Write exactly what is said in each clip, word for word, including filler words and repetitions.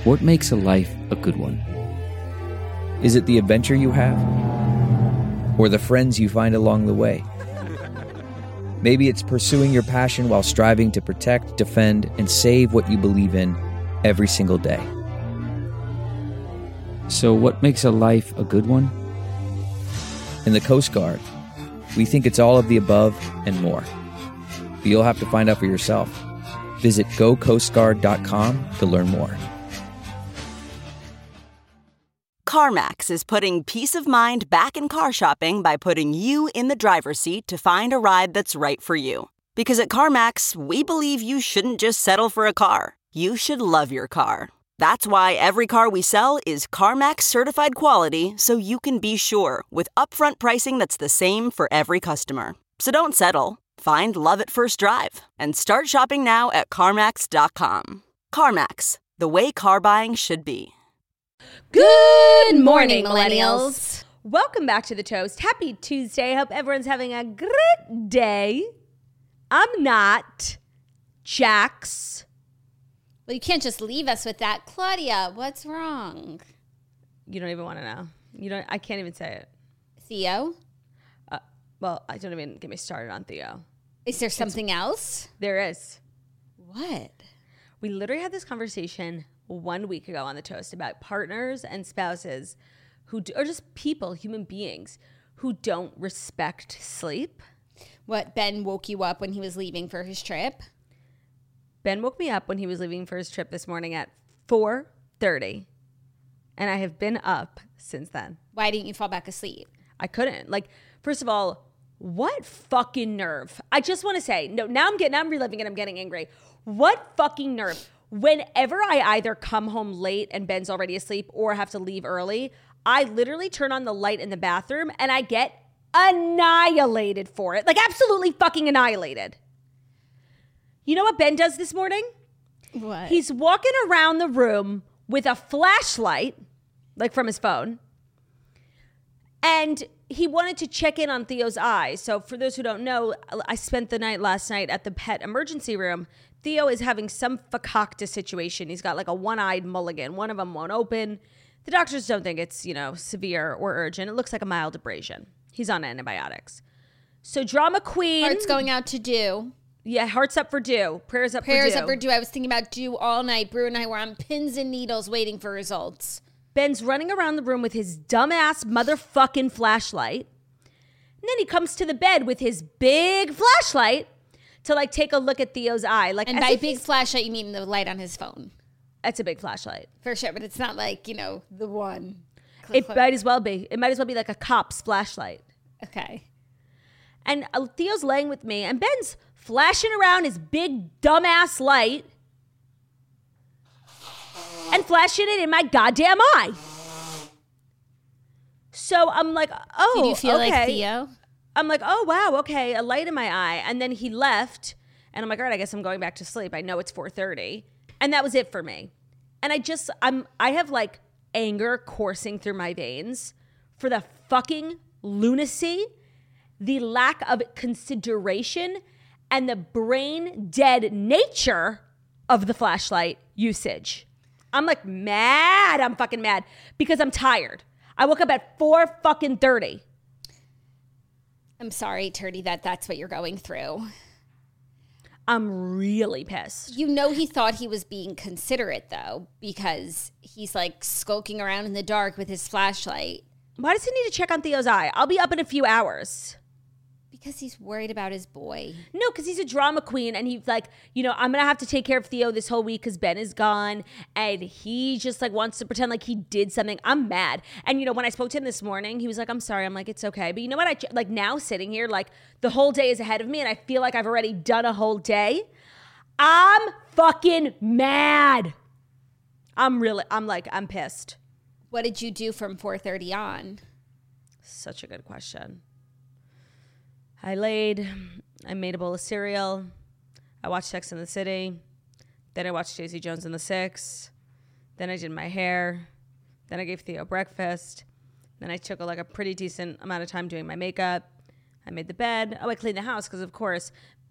What makes a life a good one? Is it the adventure you have? Or the friends you find along the way? Maybe it's pursuing your passion while striving to protect, defend, and save what you believe in every single day. So what makes a life a good one? In the Coast Guard, we think it's all of the above and more. But you'll have to find out for yourself. Visit go coast guard dot com to learn more. CarMax is putting peace of mind back in car shopping by putting you in the driver's seat to find a ride that's right for you. Because at CarMax, we believe you shouldn't just settle for a car. You should love your car. That's why every car we sell is CarMax certified quality, so you can be sure with upfront pricing that's the same for every customer. So don't settle. Find love at first drive and start shopping now at CarMax dot com. CarMax, the way car buying should be. Good morning, millennials. Welcome back to The Toast. Happy Tuesday. Hope everyone's having a great day. I'm not. Jax. Well, you can't just leave us with that. Claudia, what's wrong? You don't even want to know. You don't. I can't even say it. Theo? Uh, well, I don't even get me started on Theo. Is there something it's, else? There is. What? We literally had this conversation one week ago on The Toast about partners and spouses who do, or just people, human beings, who don't respect sleep. What, Ben woke you up when he was leaving for his trip? Ben woke me up when he was leaving for his trip this morning at four thirty, and I have been up since then. Why didn't you fall back asleep? I couldn't. Like, first of all, what fucking nerve? I just want to say, no, now I'm getting, now I'm reliving it, I'm getting angry. What fucking nerve? Whenever I either come home late and Ben's already asleep or have to leave early, I literally turn on the light in the bathroom and I get annihilated for it. Like, absolutely fucking annihilated. You know what Ben does this morning? What? He's walking around the room with a flashlight, like from his phone, and he wanted to check in on Theo's eye. So for those who don't know, I spent the night last night at the pet emergency room. Theo is having some fakakta situation. He's got like a one-eyed mulligan. One of them won't open. The doctors don't think it's, you know, severe or urgent. It looks like a mild abrasion. He's on antibiotics. So drama queen. Heart's going out to do. Yeah, hearts up for Dew. Prayers up Prayers for Dew. up for Dew. I was thinking about Dew all night. Brew and I were on pins and needles waiting for results. Ben's running around the room with his dumbass motherfucking flashlight. And then he comes to the bed with his big flashlight to like take a look at Theo's eye. Like, and by big flashlight, you mean the light on his phone? That's a big flashlight. For sure, but it's not like, you know, the one. It might as well be. It might as well be like a cop's flashlight. Okay. And uh, Theo's laying with me, and Ben's flashing around his big dumbass light and flashing it in my goddamn eye. So I'm like, oh, Did you feel okay. like Theo? I'm like, oh, wow, okay, a light in my eye. And then he left, and I'm like, all right, I guess I'm going back to sleep. I know it's four thirty. And that was it for me. And I just, I'm, I have like anger coursing through my veins for the fucking lunacy, the lack of consideration, and the brain dead nature of the flashlight usage. I'm like mad. I'm fucking mad because I'm tired. I woke up at four fucking thirty. I'm sorry, Turdy, that that's what you're going through. I'm really pissed. You know he thought he was being considerate, though, because he's like skulking around in the dark with his flashlight. Why does he need to check on Theo's eye? I'll be up in a few hours. Because he's worried about his boy. No, because he's a drama queen, and he's like, you know, I'm going to have to take care of Theo this whole week because Ben is gone, and he just, like, wants to pretend like he did something. I'm mad. And, you know, when I spoke to him this morning, he was like, I'm sorry. I'm like, it's okay. But you know what? I, like, now sitting here, like, the whole day is ahead of me, and I feel like I've already done a whole day. I'm fucking mad. I'm really, I'm like, I'm pissed. What did you do from four thirty on? Such a good question. I laid, I made a bowl of cereal, I watched Sex and the City, then I watched Daisy Jones and the Six, then I did my hair, then I gave Theo breakfast, then I took a, like a pretty decent amount of time doing my makeup, I made the bed, oh, I cleaned the house because of course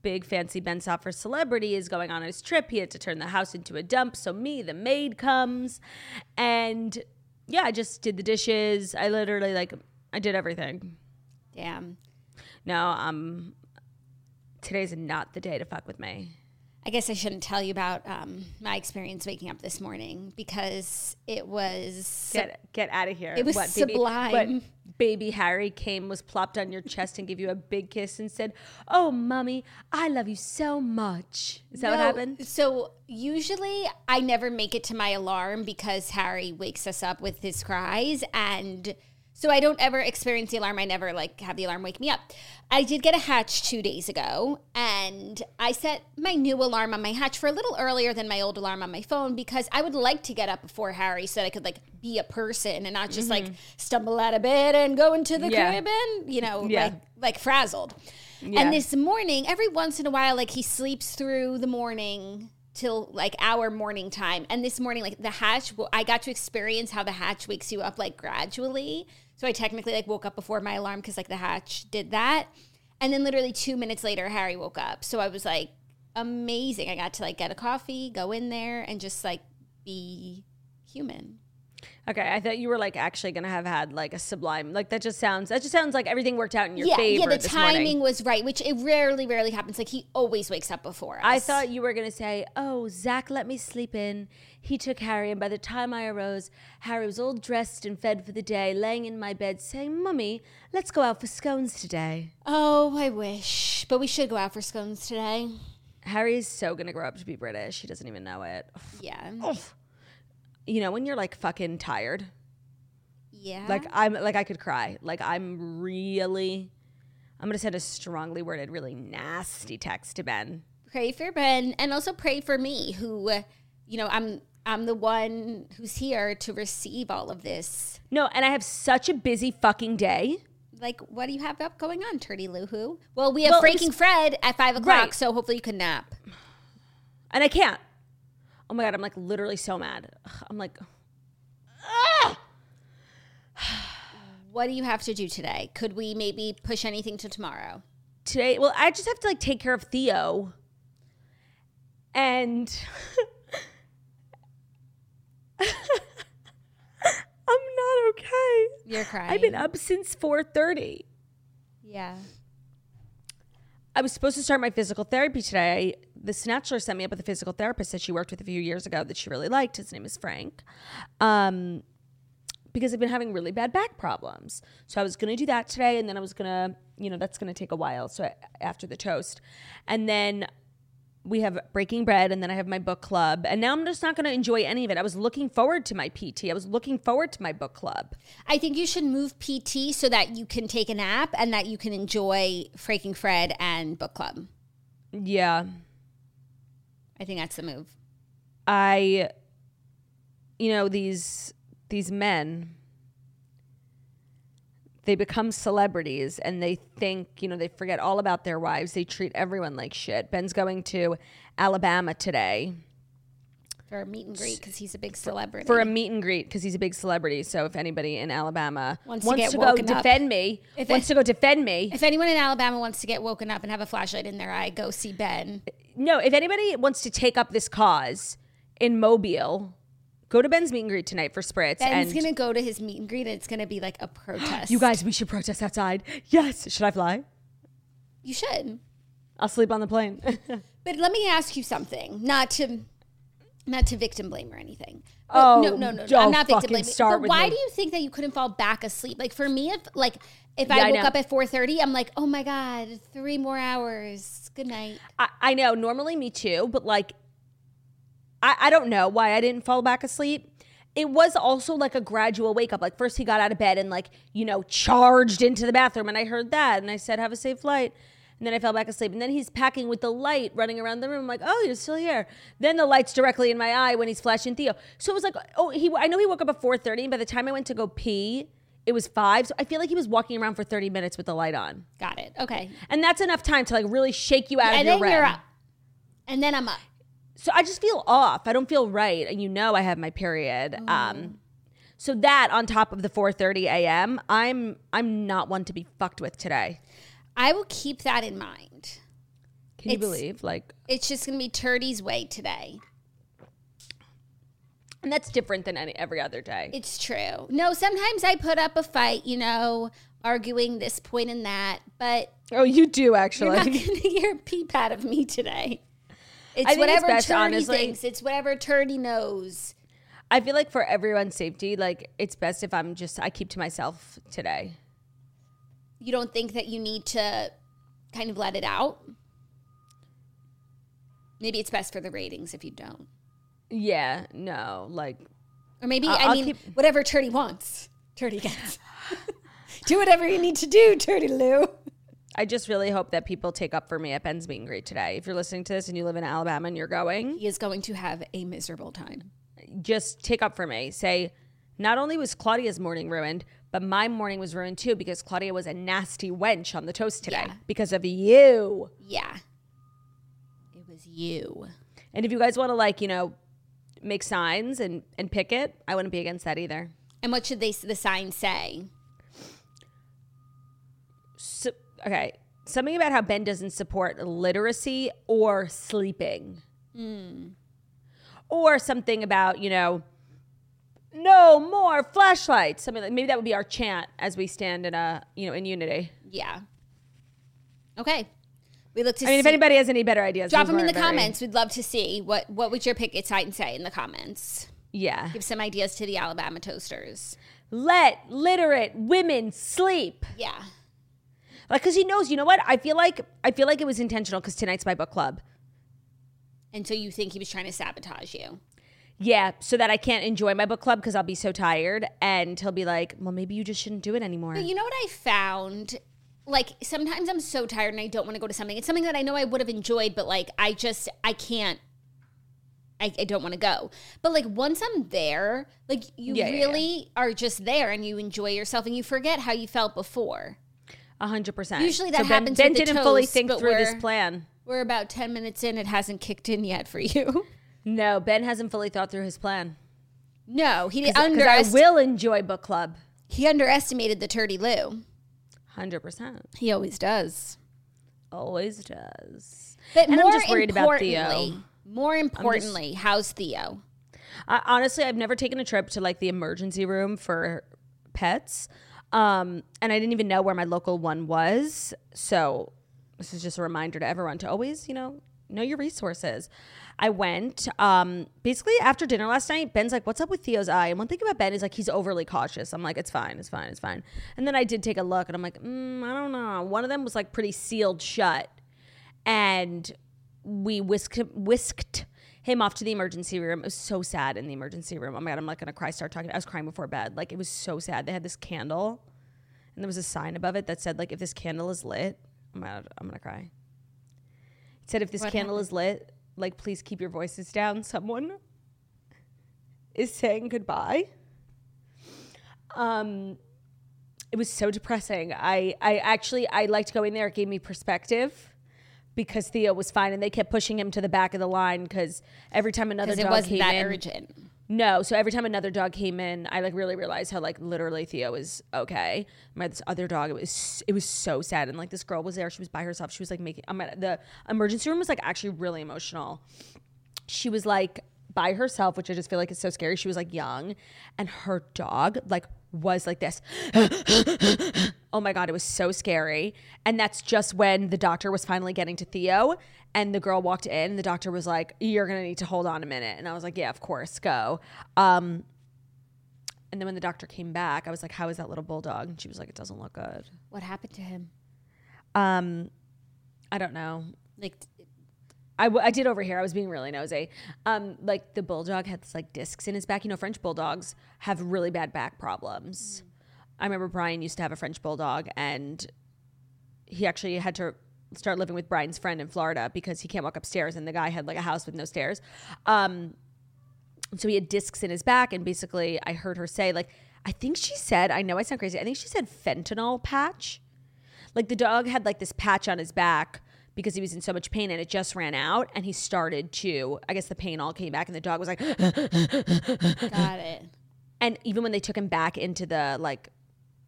big fancy Ben Soffer celebrity is going on his trip. He had to turn the house into a dump. So me, the maid, comes. And yeah, I just did the dishes. I literally, like, I did everything. Damn. No, um, today's not the day to fuck with me. I guess I shouldn't tell you about um, my experience waking up this morning because it was... Get get out of here. It was what, sublime. Baby, what, baby Harry came, was plopped on your chest and gave you a big kiss and said, "Oh, mommy, I love you so much." Is that No, what happened? So usually I never make it to my alarm because Harry wakes us up with his cries, and so I don't ever experience the alarm. I never like have the alarm wake me up. I did get a Hatch two days ago, and I set my new alarm on my Hatch for a little earlier than my old alarm on my phone because I would like to get up before Harry so that I could like be a person and not just Mm-hmm. like stumble out of bed and go into the Yeah. crib and, you know, Yeah. like like frazzled. Yeah. And this morning, every once in a while, like he sleeps through the morning till like our morning time. And this morning, like the Hatch, well, I got to experience how the Hatch wakes you up like gradually. So I technically like woke up before my alarm because like the Hatch did that. And then literally two minutes later, Harry woke up. So I was like, amazing. I got to like get a coffee, go in there and just like be human. Okay, I thought you were like actually gonna have had like a sublime, like that just sounds that just sounds like everything worked out in your yeah, favor. yeah, the this timing morning. was right, which it rarely, rarely happens. Like he always wakes up before us. I thought you were gonna say, "Oh, Zach let me sleep in. He took Harry, and by the time I arose, Harry was all dressed and fed for the day, laying in my bed, saying, 'Mummy, let's go out for scones today.'" Oh, I wish. But we should go out for scones today. Harry is so gonna grow up to be British. He doesn't even know it. Yeah. You know when you're like fucking tired. Yeah. Like I'm like I could cry. Like I'm really I'm gonna send a strongly worded, really nasty text to Ben. Pray for Ben and also pray for me who, uh, you know, I'm I'm the one who's here to receive all of this. No, and I have such a busy fucking day. Like, what do you have up going on, Turdy Lou Who? Well, we have Well, Freaking it's- Fred at five o'clock, Right. so hopefully you can nap. And I can't. Oh my God, I'm like literally so mad. Ugh, I'm like, What do you have to do today? Could we maybe push anything to tomorrow? today, well, I just have to like take care of Theo. And I'm not okay. You're crying. I've been up since four thirty. Yeah. I was supposed to start my physical therapy today. The Snatchler sent me up with a physical therapist that she worked with a few years ago that she really liked. His name is Frank. Um, because I've been having really bad back problems. So I was going to do that today, and then I was going to, you know, that's going to take a while. So I, after the toast. And then we have Breaking Bread, and then I have my book club. And now I'm just not going to enjoy any of it. I was looking forward to my P T. I was looking forward to my book club. I think you should move P T so that you can take a nap and that you can enjoy Freaking Fred and book club. Yeah. I think that's the move. I, you know, these these men, they become celebrities and they think, you know, they forget all about their wives. They treat everyone like shit. Ben's going to Alabama today For a meet and greet because he's a big celebrity. for a meet and greet because he's a big celebrity. So if anybody in Alabama Wants wants, to get to, go woken up. defend me, If wants it- to go defend me. If anyone in Alabama wants to get woken up and have a flashlight in their eye, go see Ben. No, if anybody wants to take up this cause in Mobile, go to Ben's meet and greet tonight for Spritz. Ben's and going to go to his meet and greet and it's going to be like a protest. you guys, we should protest outside. Yes. Should I fly? You should. I'll sleep on the plane. But let me ask you something, not to not to victim blame or anything. Oh, no, no, no, no. don't I'm not victim fucking blaming. start But with why me. do you think that you couldn't fall back asleep? Like for me, if like if Yeah, I I woke know. up at four thirty, I'm like, oh my God, three more hours. Good night. I, I know, normally me too, but like, I, I don't know why I didn't fall back asleep. It was also like a gradual wake up. Like first he got out of bed and like, you know, charged into the bathroom and I heard that and I said, have a safe flight. And then I fell back asleep. And then he's packing with the light running around the room. I'm like, oh, you're still here. Then the light's directly in my eye when he's flashing Theo. So it was like, oh, he. I know he woke up at four thirty. And by the time I went to go pee, it was five. So I feel like he was walking around for thirty minutes with the light on. Got it. Okay. And that's enough time to like really shake you out And of your then rem. you're up. And then I'm up. So I just feel off. I don't feel right. And you know I have my period. Oh. Um, so that on top of the four thirty a.m., I'm I'm not one to be fucked with today. I will keep that in mind. Can you It's- believe? Like, It's just going to be Turdy's way today. and that's different than any every other day. It's true. No, sometimes I put up a fight, you know, arguing this point and that, but Oh, you do you're actually. not going to hear a peep out of me today. It's think it's whatever best, Turdy honestly. thinks. It's whatever Turdy knows. I feel like for everyone's safety, like it's best if I'm just I keep to myself today. You don't think that you need to kind of let it out? Maybe it's best for the ratings if you don't. Yeah, no, like Or maybe, I'll- I I'll mean, keep- whatever Turdy wants, Turdy gets. Do whatever you need to do, Turdy Lou. I just really hope that people take up for me at Ben's Meet and Greet today. If you're listening to this and you live in Alabama and you're going, He is going to have a miserable time. just take up for me. Say, not only was Claudia's morning ruined, but my morning was ruined too because Claudia was a nasty wench on the toast today Yeah. because of you. Yeah. It was you. And if you guys want to like, you know, make signs and, and pick it, I wouldn't be against that either. And what should they the sign say? So, okay. Something about how Ben doesn't support literacy or sleeping. Or something about, you know, no more flashlights. Something like maybe that would be our chant as we stand in a, you know, in unity. Yeah. Okay. We look to I mean, if see- anybody has any better ideas, drop those them in the weren't very- comments. We'd love to see what what would your picket sign say in the comments. Yeah. Give some ideas to the Alabama Toasters. Let literate women sleep. Yeah. Like, because he knows, you know what? I feel like I feel like it was intentional because tonight's my book club. And so you think he was trying to sabotage you? Yeah, so that I can't enjoy my book club because I'll be so tired. And he'll be like, well, maybe you just shouldn't do it anymore. But you know what I found? Like, sometimes I'm so tired and I don't want to go to something. It's something that I know I would have enjoyed, but like, I just, I can't, I, I don't want to go. But like, once I'm there, like, you Yeah, yeah, really are just there and you enjoy yourself and you forget how you felt before. A hundred percent. Usually that so Ben, happens Ben with the didn't fully toast, think but through this we're- plan. We're about ten minutes in. It hasn't kicked in yet for you. No, Ben hasn't fully thought through his plan. No, he Because I underest- will enjoy book club. he underestimated the Turdy Lou. Hundred percent. He always does. Always does. But And more I'm just worried about Theo. importantly, more importantly, how's Theo? I, honestly, I've never taken a trip to like the emergency room for pets. Um, and I didn't even know where my local one was. So this is just a reminder to everyone to always, you know, know your resources. I went, um, basically after dinner last night, Ben's like, what's up with Theo's eye? And one thing about Ben is like, he's overly cautious. I'm like, it's fine, it's fine, it's fine. And then I did take a look and I'm like, mm, I don't know. One of them was like pretty sealed shut. And we whisked, whisked him off to the emergency room. It was so sad in the emergency room. Oh my God, I'm like gonna cry, start talking. I was crying before bed. Like, it was so sad. They had this candle and there was a sign above it that said like, if this candle is lit, oh my God, I'm gonna cry. It said, if this What candle happened? is lit, like, please keep your voices down. Someone is saying goodbye. Um, it was so depressing. I, I actually, I liked going there. It gave me perspective because Theo was fine and they kept pushing him to the back of the line because every time another Because dog it wasn't came that in, urgent. no, so every time another dog came in, I like really realized how like literally Theo is okay. My this other dog, it was it was so sad, and like this girl was there, she was by herself. She was like making. I'm at the emergency room was like actually really emotional. She was like by herself, which I just feel like is so scary. She was like young, and her dog like was like this. Oh my God, it was so scary. And that's just when the doctor was finally getting to Theo. And the girl walked in and the doctor was like, you're going to need to hold on a minute. And I was like, yeah, of course, go. Um, and then when the doctor came back, I was like, how is that little bulldog? And she was like, it doesn't look good. What happened to him? Um, I don't know. Like, I, w- I did overhear. I was being really nosy. Um, like the bulldog had this, like discs in his back. You know, French bulldogs have really bad back problems. Mm. I remember Brian used to have a French bulldog, and he actually had to start living with Brian's friend in Florida because he can't walk upstairs, and the guy had like a house with no stairs. Um, so he had discs in his back, and basically I heard her say, like, I think she said, I know I sound crazy, I think she said fentanyl patch. Like the dog had like this patch on his back because he was in so much pain and it just ran out, and he started to, I guess the pain all came back and the dog was like, got it. and even when they took him back into the like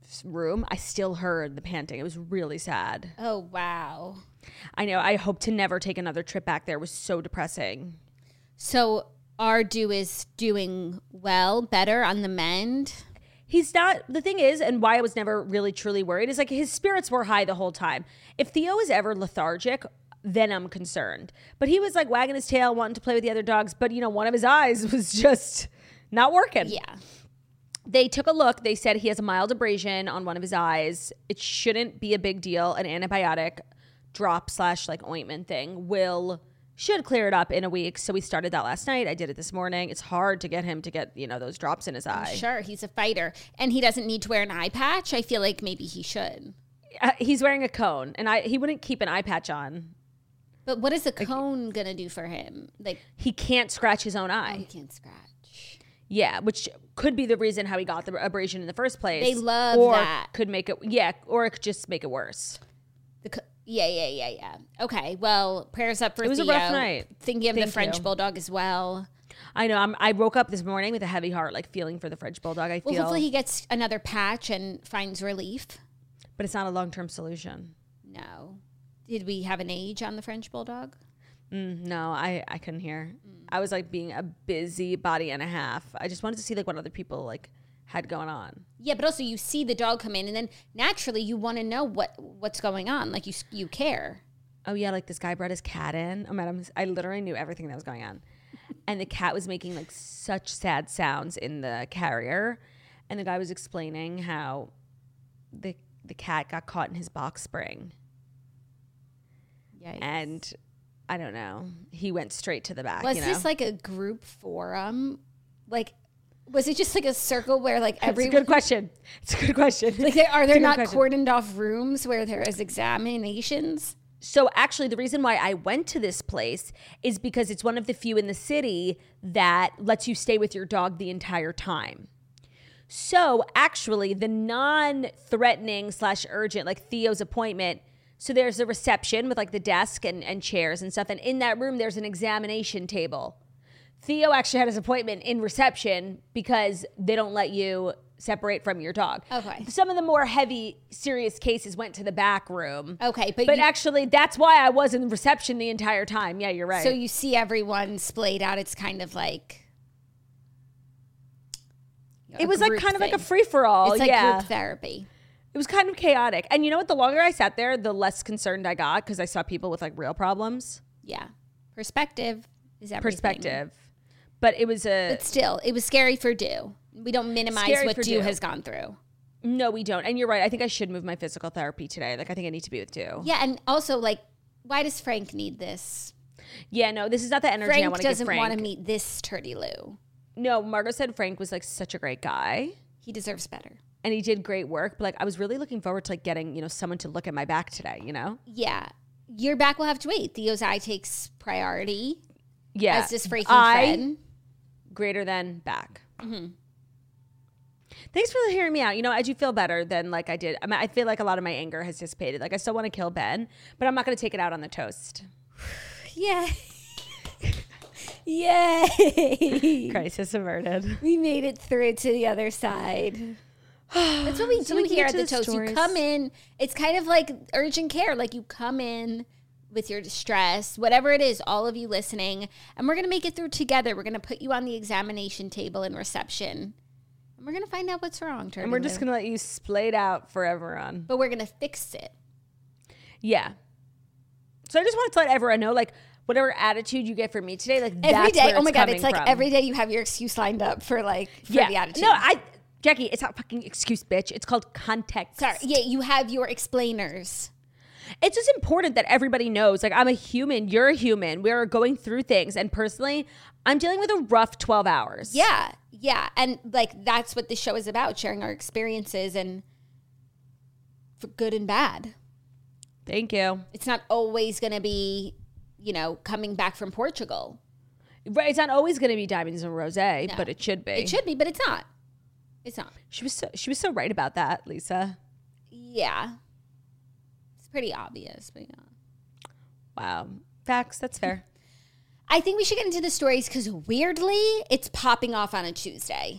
room, I still heard the panting. It was really sad. Oh, wow. I know. I hope to never take another trip back there. It was so depressing. So Ardu is doing well, better on the mend. He's not, the thing is, and why I was never really truly worried is like his spirits were high the whole time. If Theo is ever lethargic, then I'm concerned. But he was like wagging his tail, wanting to play with the other dogs. But, you know, one of his eyes was just not working. Yeah. They took a look. They said he has a mild abrasion on one of his eyes. It shouldn't be a big deal. An antibiotic drop slash like ointment thing will should clear it up in a week. So we started that last night. I did it this morning. It's hard to get him to get, you know, those drops in his eye. Sure, he's a fighter. And he doesn't need to wear an eye patch. I feel like maybe he should. Uh, he's wearing a cone, and I he wouldn't keep an eye patch on. But what is the cone going to do for him? Like, he can't scratch his own oh, eye. he can't scratch. Yeah, which could be the reason how he got the abrasion in the first place. They love or that. Could make it, yeah, or it could just make it worse. The co- yeah, yeah, yeah, yeah. Okay, well, prayers up for It was Theo. a rough night. Thinking of Thank the French you. Bulldog as well. I know. I'm, I woke up this morning with a heavy heart, like feeling for the French Bulldog. I Well, feel, hopefully he gets another patch and finds relief. but it's not a long-term solution. No. Did we have an age on the French Bulldog? Mm, no, I, I couldn't hear. I was like being a busy body and a half. I just wanted to see like what other people like had going on. Yeah, but also you see the dog come in, and then naturally you want to know what what's going on. Like you you care. Oh yeah, like this guy brought his cat in. Oh man, I literally knew everything that was going on. And the cat was making like such sad sounds in the carrier. And the guy was explaining how the the cat got caught in his box spring. Yikes. And I don't know. He went straight to the back. Was you know? this like a group forum? Like, was it just like a circle where like It's every a good question. It's a good question. like there, are there It's a good not question. cordoned off rooms where there is examinations? So actually, the reason why I went to this place is because it's one of the few in the city that lets you stay with your dog the entire time. So actually, the non-threatening slash urgent, like Theo's appointment, so there's a reception with like the desk and, and chairs and stuff. And in that room, there's an examination table. Theo actually had his appointment in reception because they don't let you separate from your dog. Okay. Some of the more heavy, serious cases went to the back room. Okay, but But you- actually, that's why I was in reception the entire time. Yeah, you're right. So you see everyone splayed out. It's kind of like a it was like group kind of like a thing. free-for-all. It's like yeah. group therapy. It was kind of chaotic. And you know what? The longer I sat there, the less concerned I got because I saw people with like real problems. Yeah, perspective is everything. Perspective. But it was a... But still, it was scary for Dew. We don't minimize Scary what for Dew Dew. has gone through. No, we don't. And you're right. I think I should move my physical therapy today. Like, I think I need to be with Dew. Yeah, and also, like, why does Frank need this? Yeah, no, this is not the energy I Frank want to give doesn't Frank. want to meet this Turdy Lou. No, Margot said Frank was like such a great guy. He deserves better. And he did great work. But like, I was really looking forward to like getting, you know, someone to look at my back today, you know? Yeah. Your back will have to wait. Theo's eye takes priority. Yeah. As does freaking I, Fred. Greater than back. Mm-hmm. Thanks for hearing me out. You know, I do feel better than like I did. I mean, I feel like a lot of my anger has dissipated. Like I still want to kill Ben, but I'm not going to take it out on the toast. Yeah. Yay. Crisis averted. We made it through to the other side. That's what we So do we can here get at to the the Toast. stories. You come in, it's kind of like urgent care. Like you come in with your distress, whatever it is, all of you listening, and we're going to make it through together. We're going to put you on the examination table in reception, and we're going to find out what's wrong. And we're just going to let you splayed out forever on. But we're going to fix it. Yeah. So I just wanted to let everyone know, like, whatever attitude you get from me today, like, Every that's day. where Oh my it's God. coming It's like from. every day you have your excuse lined up for like, for yeah. the attitude. No, I, Jackie, it's not fucking excuse, bitch. It's called context. Sorry. Yeah, you have your explainers. It's just important that everybody knows, like, I'm a human. You're a human. We're going through things. And personally, I'm dealing with a rough twelve hours. Yeah, yeah. And like that's what the show is about, sharing our experiences and for good and bad. Thank you. It's not always going to be, you know, coming back from Portugal. Right, it's not always going to be diamonds and rosé, No. but it should be. It should be, but it's not. It's not. She was so, she was so right about that, Lisa. Yeah. It's pretty obvious, but yeah. Wow. Facts. That's fair. I think we should get into the stories because weirdly, it's popping off on a Tuesday.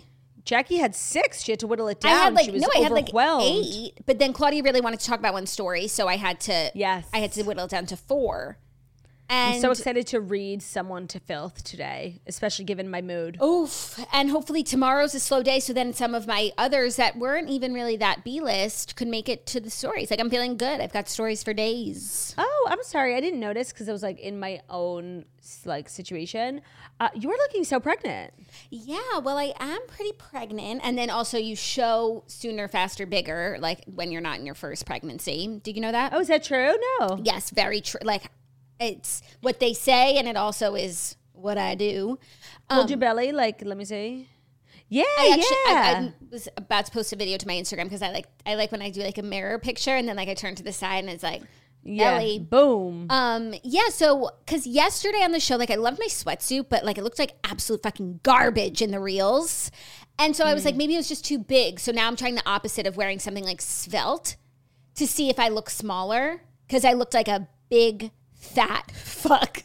Jackie had six. She had to whittle it down. I had like she was no, I had like overwhelmed. eight. But then Claudia really wanted to talk about one story, so I had to. Yes. I had to whittle it down to four. And I'm so excited to read Someone to Filth today, especially given my mood. Oof. And hopefully tomorrow's a slow day, so then some of my others that weren't even really that B-list could make it to the stories. Like, I'm feeling good. I've got stories for days. Oh, I'm sorry. I didn't notice because I was like in my own like situation. Uh, you were looking so pregnant. Yeah, well, I am pretty pregnant. And then also you show sooner, faster, bigger, like when you're not in your first pregnancy. Did you know that? Oh, is that true? No. Yes, very true. Like, it's what they say, and it also is what I do. Hold Um, your belly. Like, let me see. Yeah, I actually, yeah. I, I was about to post a video to my Instagram because I like, I like when I do like a mirror picture, and then like I turn to the side, and it's like yeah. belly. Boom. Um, yeah. So, because yesterday on the show, like I loved my sweatsuit, but like it looked like absolute fucking garbage in the reels, and so I was like, maybe it was just too big. So now I'm trying the opposite of wearing something like svelte to see if I look smaller because I looked like a big fat fuck.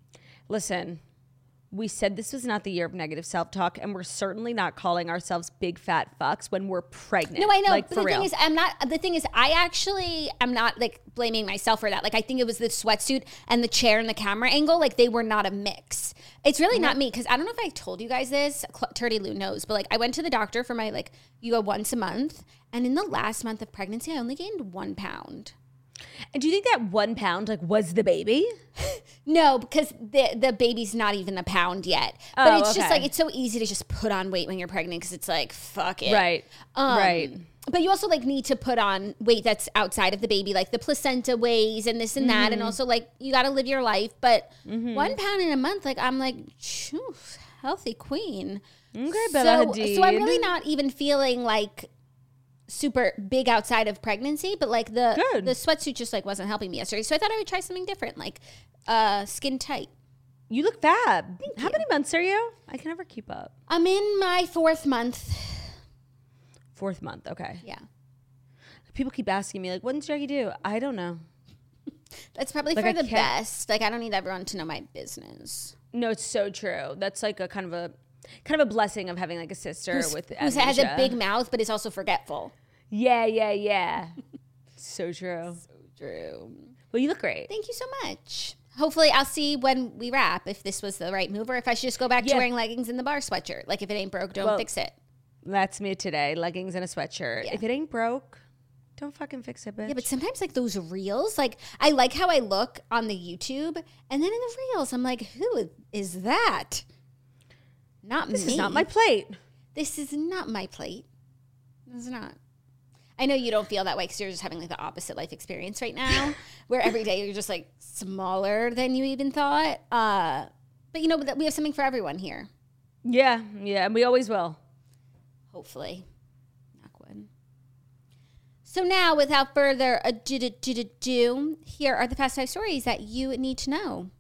Listen, we said this was not the year of negative self-talk, and we're certainly not calling ourselves big fat fucks when we're pregnant. No, I know. Like, but for the real. thing is, I'm not. The thing is, I actually am not like blaming myself for that. Like, I think it was the sweatsuit and the chair and the camera angle. Like, they were not a mix. It's really not me because I don't know if I told you guys this. Cl- Turdy Lou knows, but like, I went to the doctor for my like you go once a month, and in the last month of pregnancy, I only gained one pound. And do you think that one pound like was the baby? No, because the the baby's not even a pound yet. Oh, But it's just okay. like it's so easy to just put on weight when you're pregnant because it's like fuck it. Right. Um, right. But you also like need to put on weight that's outside of the baby, like the placenta weighs and this and that, Mm-hmm. and also like you got to live your life. But one pound in a month, like I'm like, phew, healthy queen. Okay, Bella so, Hadid. so I'm really not even feeling like super big outside of pregnancy, but like the Good. the sweatsuit just like wasn't helping me yesterday. So I thought I would try something different, like uh, skin tight. You look fab. How you. many months are you? I can never keep up. I'm in my fourth month. Fourth month. Okay. Yeah. People keep asking me like, "When's Jackie due?" I don't know. That's probably Like, for I the can't- best. Like I don't need everyone to know my business. No, it's so true. That's like a kind of a kind of a blessing of having like a sister Who's- with who amnesia. has a big mouth but is also forgetful. Yeah, yeah, yeah. So true. True. Well, you look great. Thank you so much. Hopefully I'll see when we wrap if this was the right move or if I should just go back Yeah. to wearing leggings in the bar sweatshirt. Like if it ain't broke, don't Well, fix it. That's me today. Leggings and a sweatshirt. Yeah. If it ain't broke, don't fucking fix it, bitch. Yeah, but sometimes like those reels, like I like how I look on the YouTube, and then in the reels, I'm like, who is that? Not this me. is not my plate. This is not my plate. This is not. I know you don't feel that way because you're just having like the opposite life experience right now, where every day you're just like smaller than you even thought. Uh, but you know, we have something for everyone here. Yeah, yeah, and we always will. Hopefully. Knock wood. So now, without further ado, here are the past five stories that you need to know.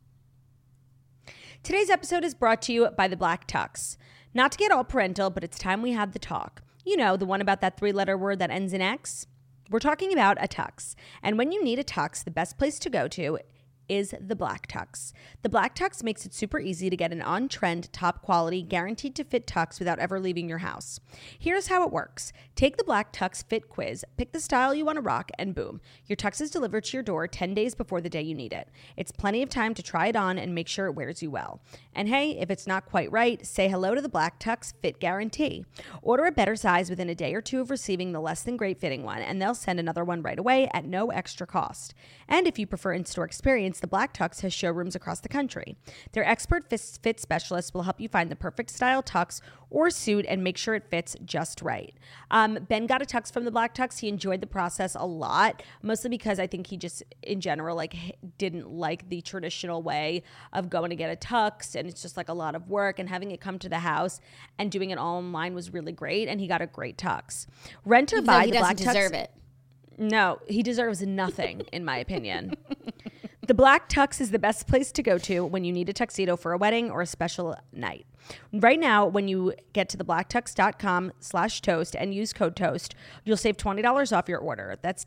Today's episode is brought to you by the Black Tux. Not to get all parental, but it's time we had the talk. You know, the one about that three-letter word that ends in X. We're talking about a tux. And when you need a tux, the best place to go to is the Black Tux. The Black Tux makes it super easy to get an on-trend, top-quality, guaranteed-to-fit tux without ever leaving your house. Here's how it works. Take the Black Tux Fit Quiz, pick the style you want to rock, and boom, your tux is delivered to your door ten days before the day you need it. It's plenty of time to try it on and make sure it wears you well. And hey, if it's not quite right, say hello to the Black Tux Fit Guarantee. Order a better size within a day or two of receiving the less than great fitting one, and they'll send another one right away at no extra cost. And if you prefer in-store experience, the Black Tux has showrooms across the country. Their expert fit specialists will helf you find the perfect style tux or suit and make sure it fits just right. Um, Ben got a tux from the Black Tux. He enjoyed the process a lot, mostly because I think he just, in general, like didn't like the traditional way of going to get a tux, and it's just like a lot of work, and having it come to the house and doing it all online was really great, and he got a great tux. Rent or Even though buy he the Black doesn't Tux. deserve it. No, he deserves nothing, in my opinion. The Black Tux is the best place to go to when you need a tuxedo for a wedding or a special night. Right now, when you get to theblacktux.com slash toast and use code TOAST, you'll save twenty dollars off your order. That's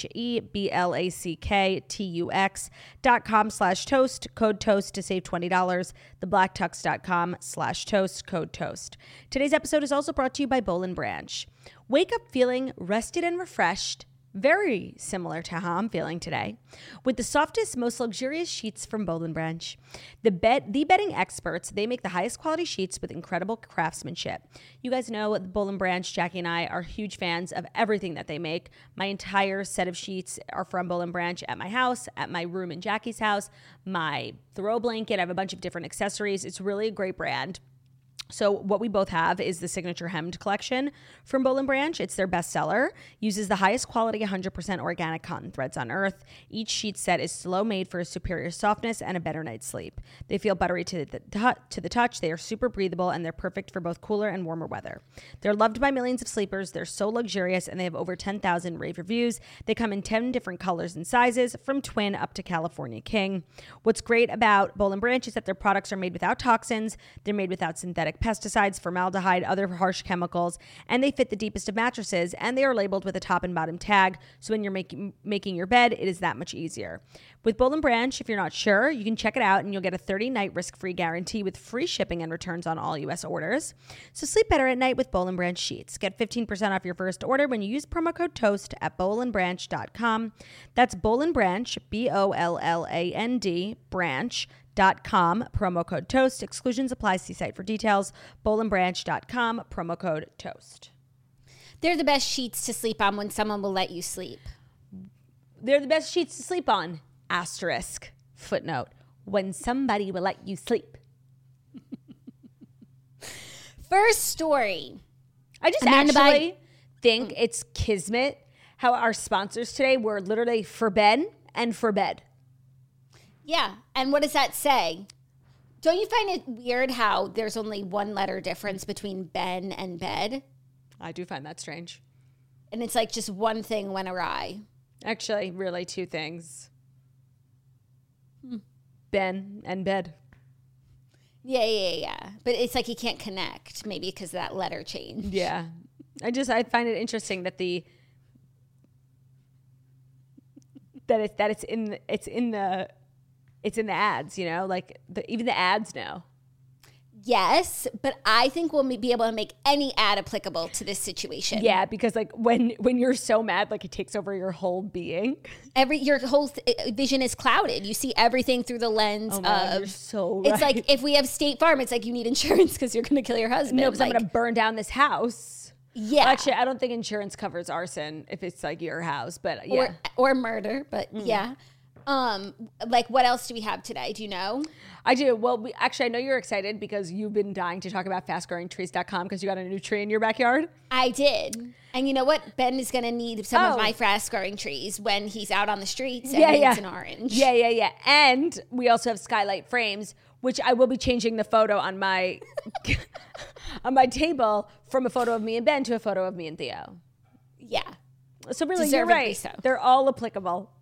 T-H-E-B-L-A-C-K-T-U-X dot com slash toast, code TOAST to save twenty dollars. Theblacktux.com slash toast, code TOAST. Today's episode is also brought to you by Boll and Branch. Wake up feeling rested and refreshed, very similar to how I'm feeling today, with the softest, most luxurious sheets from Boll and Branch. The bed, the bedding experts, they make the highest quality sheets with incredible craftsmanship. You guys know Boll and Branch, Jackie and I are huge fans of everything that they make. My entire set of sheets are from Boll and Branch at my house, at my room in Jackie's house, my throw blanket. I have a bunch of different accessories. It's really a great brand. So what we both have is the Signature Hemmed collection from Boll and Branch. It's their bestseller. Uses the highest quality one hundred percent organic cotton threads on earth. Each sheet set is slow made for a superior softness and a better night's sleep. They feel buttery to the, to the touch. They are super breathable, and they're perfect for both cooler and warmer weather. They're loved by millions of sleepers. They're so luxurious, and they have over ten thousand rave reviews. They come in ten different colors and sizes, from twin up to California King. What's great about Boll and Branch is that their products are made without toxins. They're made without synthetic pesticides, formaldehyde, other harsh chemicals, and they fit the deepest of mattresses, and they are labeled with a top and bottom tag, so when you're making making your bed, it is that much easier. With Boll and Branch, if you're not sure, you can check it out, and you'll get a thirty-night risk-free guarantee with free shipping and returns on all U S orders. So sleep better at night with Boll and Branch sheets. Get fifteen percent off your first order when you use promo code TOAST at boll and branch dot com. That's Boll and Branch, B O L L A N D, branch, Dot com, promo code TOAST. Exclusions apply. See site for details. boll and branch dot com, promo code TOAST. They're the best sheets to sleep on when someone will let you sleep. They're the best sheets to sleep on. Asterisk. Footnote. When somebody will let you sleep. First story. I just Amanda actually By- think it's kismet how our sponsors today were literally for Ben and for bed. Yeah. And what does that say? Don't you find it weird how there's only one letter difference between Ben and bed? I do find that strange. And it's like just one thing went awry. Actually, really two things. Hmm. Ben and bed. Yeah, yeah, yeah. But it's like you can't connect, maybe because of that letter change. Yeah. I just, I find it interesting that the, that it's, that it's in, it's in the, It's in the ads, you know, like the, even the ads know. Yes, but I think we'll be able to make any ad applicable to this situation. Yeah, because like when when you're so mad, like it takes over your whole being. Every your whole th- vision is clouded. You see everything through the lens oh my God, of. you're so right. It's like if we have State Farm, it's like you need insurance because you're going to kill your husband. No, because like, I'm going to burn down this house. Yeah, well, actually, I don't think insurance covers arson if it's like your house, but yeah, or, or murder. But mm. yeah. Um, like what else do we have today? Do you know? I do. Well, we, actually, I know you're excited because you've been dying to talk about fast growing trees dot com because you got a new tree in your backyard. I did. And you know what? Ben is going to need some oh. of my fast-growing trees when he's out on the streets and yeah, yeah. yeah. it's an orange. Yeah, yeah, yeah. And we also have skylight frames, which I will be changing the photo on my on my table from a photo of me and Ben to a photo of me and Theo. Yeah. So really, you're right. So. They're all applicable.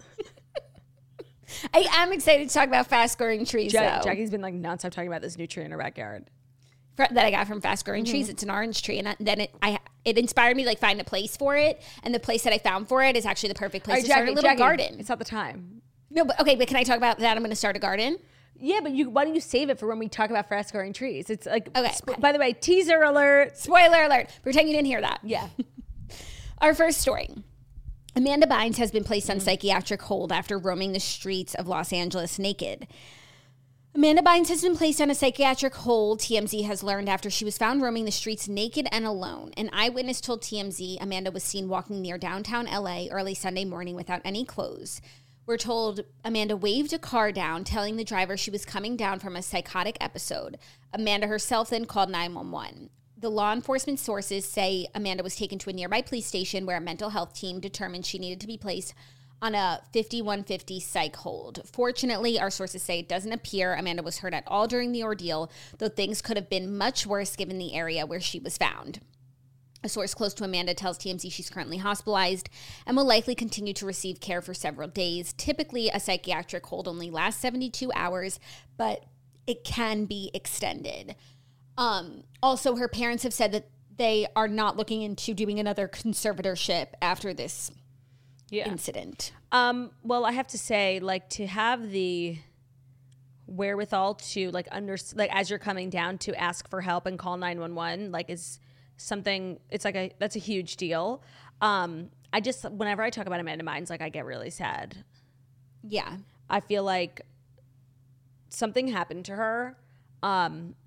I am excited to talk about fast-growing trees, Ja- though. Jackie's been like nonstop talking about this new tree in her backyard. For, that I got from Fast Growing mm-hmm. Trees. It's an orange tree, and I, then it I it inspired me to like find a place for it. And the place that I found for it is actually the perfect place right, to Jackie, start a little Jackie, garden. It's not the time. No, but okay, but can I talk about that? I'm going to start a garden. Yeah, but you why don't you save it for when we talk about fast growing trees? It's like okay, sp- okay. By the way, teaser alert, spoiler alert. Pretend you didn't hear that. Yeah. Our first story. Amanda Bynes has been placed on psychiatric hold after roaming the streets of Los Angeles naked. Amanda Bynes has been placed on a psychiatric hold, T M Z has learned, after she was found roaming the streets naked and alone. An eyewitness told T M Z Amanda was seen walking near downtown L A early Sunday morning without any clothes. We're told Amanda waved a car down, telling the driver she was coming down from a psychotic episode. Amanda herself then called nine one one. The law enforcement sources say Amanda was taken to a nearby police station where a mental health team determined she needed to be placed on a fifty-one fifty psych hold. Fortunately, our sources say it doesn't appear Amanda was hurt at all during the ordeal, though things could have been much worse given the area where she was found. A source close to Amanda tells T M Z she's currently hospitalized and will likely continue to receive care for several days. Typically, a psychiatric hold only lasts seventy-two hours, but it can be extended. Um, also, her parents have said that they are not looking into doing another conservatorship after this yeah. incident. Um, well, I have to say, like, to have the wherewithal to, like, under, like, as you're coming down to ask for help and call nine one one, like, is something, it's like a, that's a huge deal. Um, I just, whenever I talk about Amanda Mines, like, I get really sad. Yeah. I feel like something happened to her. Um,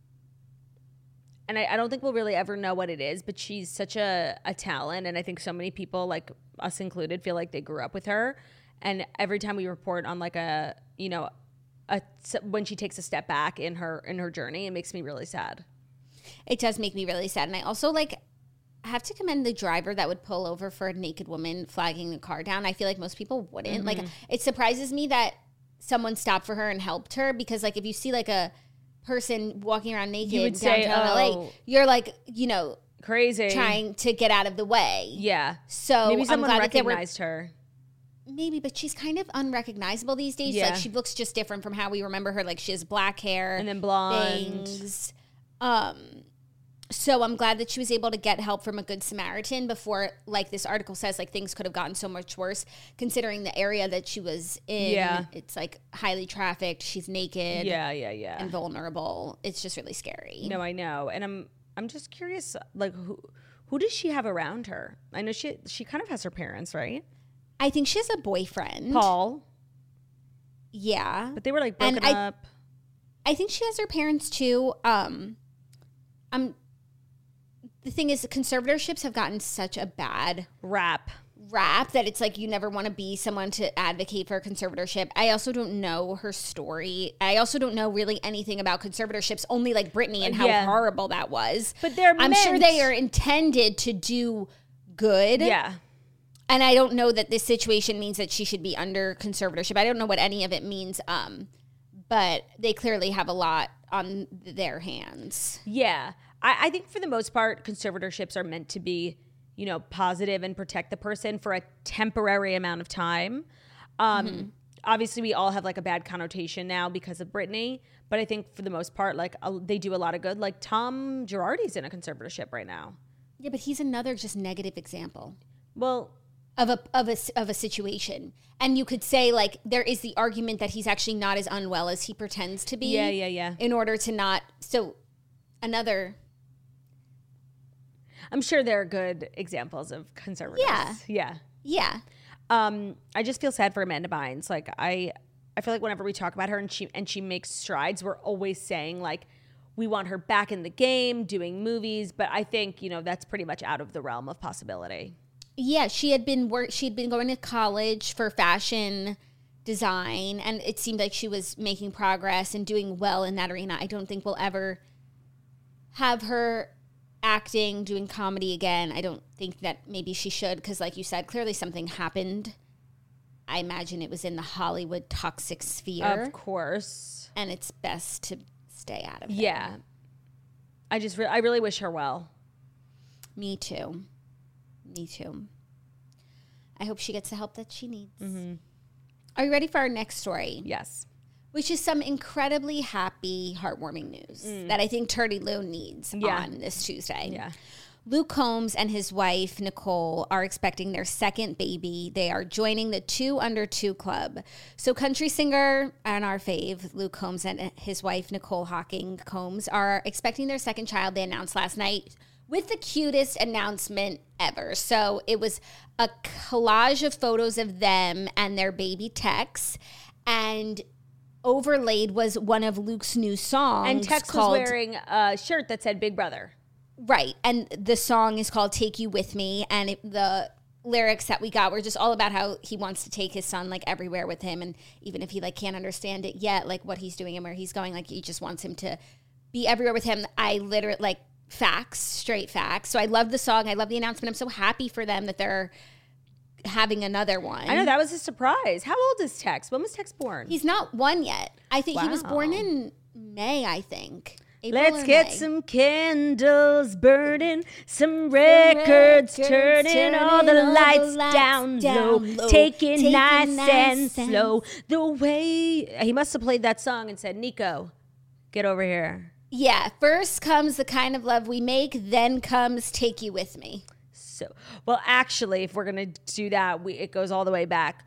and I, I don't think we'll really ever know what it is, but she's such a, a talent. And I think so many people, like us included, feel like they grew up with her. And every time we report on like a, you know, a, when she takes a step back in her, in her journey, it makes me really sad. It does make me really sad. And I also like have to commend the driver that would pull over for a naked woman flagging the car down. I feel like most people wouldn't. Mm-hmm. Like, it surprises me that someone stopped for her and helped her, because like if you see like a person walking around naked you would downtown say, L A, oh, you're like, you know, crazy, trying to get out of the way. Yeah. So maybe someone I'm glad recognized that were, her. Maybe, but she's kind of unrecognizable these days. Yeah. Like, she looks just different from how we remember her. Like, she has black hair and then blonde. Bangs. Um, so I'm glad that she was able to get help from a Good Samaritan before, like this article says, like things could have gotten so much worse considering the area that she was in. Yeah. It's like highly trafficked. She's naked. Yeah, yeah, yeah. And vulnerable. It's just really scary. No, I know. And I'm I'm just curious, like who who does she have around her? I know she she kind of has her parents, right? I think she has a boyfriend. Paul. Yeah. But they were like broken and I, up. I think she has her parents too. Um I'm The thing is, conservatorships have gotten such a bad rap rap that it's like you never want to be someone to advocate for a conservatorship. I also don't know her story. I also don't know really anything about conservatorships, only like Britney and how yeah. horrible that was. But they're I'm meant- sure they are intended to do good. Yeah. And I don't know that this situation means that she should be under conservatorship. I don't know what any of it means. Um, but they clearly have a lot on their hands. Yeah. I, I think for the most part, conservatorships are meant to be, you know, positive and protect the person for a temporary amount of time. Um, mm-hmm. Obviously, we all have like a bad connotation now because of Britney, but I think for the most part, like uh, they do a lot of good. Like Tom Girardi's in a conservatorship right now. Yeah, but he's another just negative example. Well, of a of a of a situation, and you could say like there is the argument that he's actually not as unwell as he pretends to be. Yeah, yeah, yeah. In order to not so another. I'm sure there are good examples of conservatives. Yeah. Yeah. Yeah. Um, I just feel sad for Amanda Bynes. Like I, I feel like whenever we talk about her and she and she makes strides, we're always saying like we want her back in the game, doing movies. But I think, you know, that's pretty much out of the realm of possibility. Yeah, she had been work. She'd been going to college for fashion design, and it seemed like she was making progress and doing well in that arena. I don't think we'll ever have her acting, doing comedy again. I don't think that maybe she should, because like you said, clearly something happened. I imagine it was in the Hollywood toxic sphere. Of course. And it's best to stay out of it. Yeah. I just, re- I really wish her well. Me too. Me too. I hope she gets the help that she needs. Mm-hmm. Are you ready for our next story? Yes. Which is some incredibly happy, heartwarming news mm. that I think Turdy Lou needs yeah. on this Tuesday. Yeah. Luke Combs and his wife, Nicole, are expecting their second baby. They are joining the Two Under Two Club. So country singer and our fave, Luke Combs, and his wife, Nicole Hawking Combs, are expecting their second child, they announced last night, with the cutest announcement ever. So it was a collage of photos of them and their baby Tex, and overlaid was one of Luke's new songs. And Tex called, was wearing a shirt that said Big Brother. Right. And the song is called Take You With Me. And it, the lyrics that we got were just all about how he wants to take his son like everywhere with him. And even if he like can't understand it yet, like what he's doing and where he's going, like he just wants him to be everywhere with him. I literally like facts, straight facts. So I love the song. I love the announcement. I'm so happy for them that they're having another one. I know, that was a surprise. How old is Tex? When was Tex born? He's not one yet. I think wow. he was born in May, I think. April Let's or get May? some candles burning, some records, records, turning, turning all the all the lights, lights down, down low, low, take it take it nice, nice and and- slow. The way he must have played that song and said, Nico, get over here. Yeah, first comes The Kind of Love We Make, then comes Take You With Me. So, well, actually, if we're gonna do that, we it goes all the way back.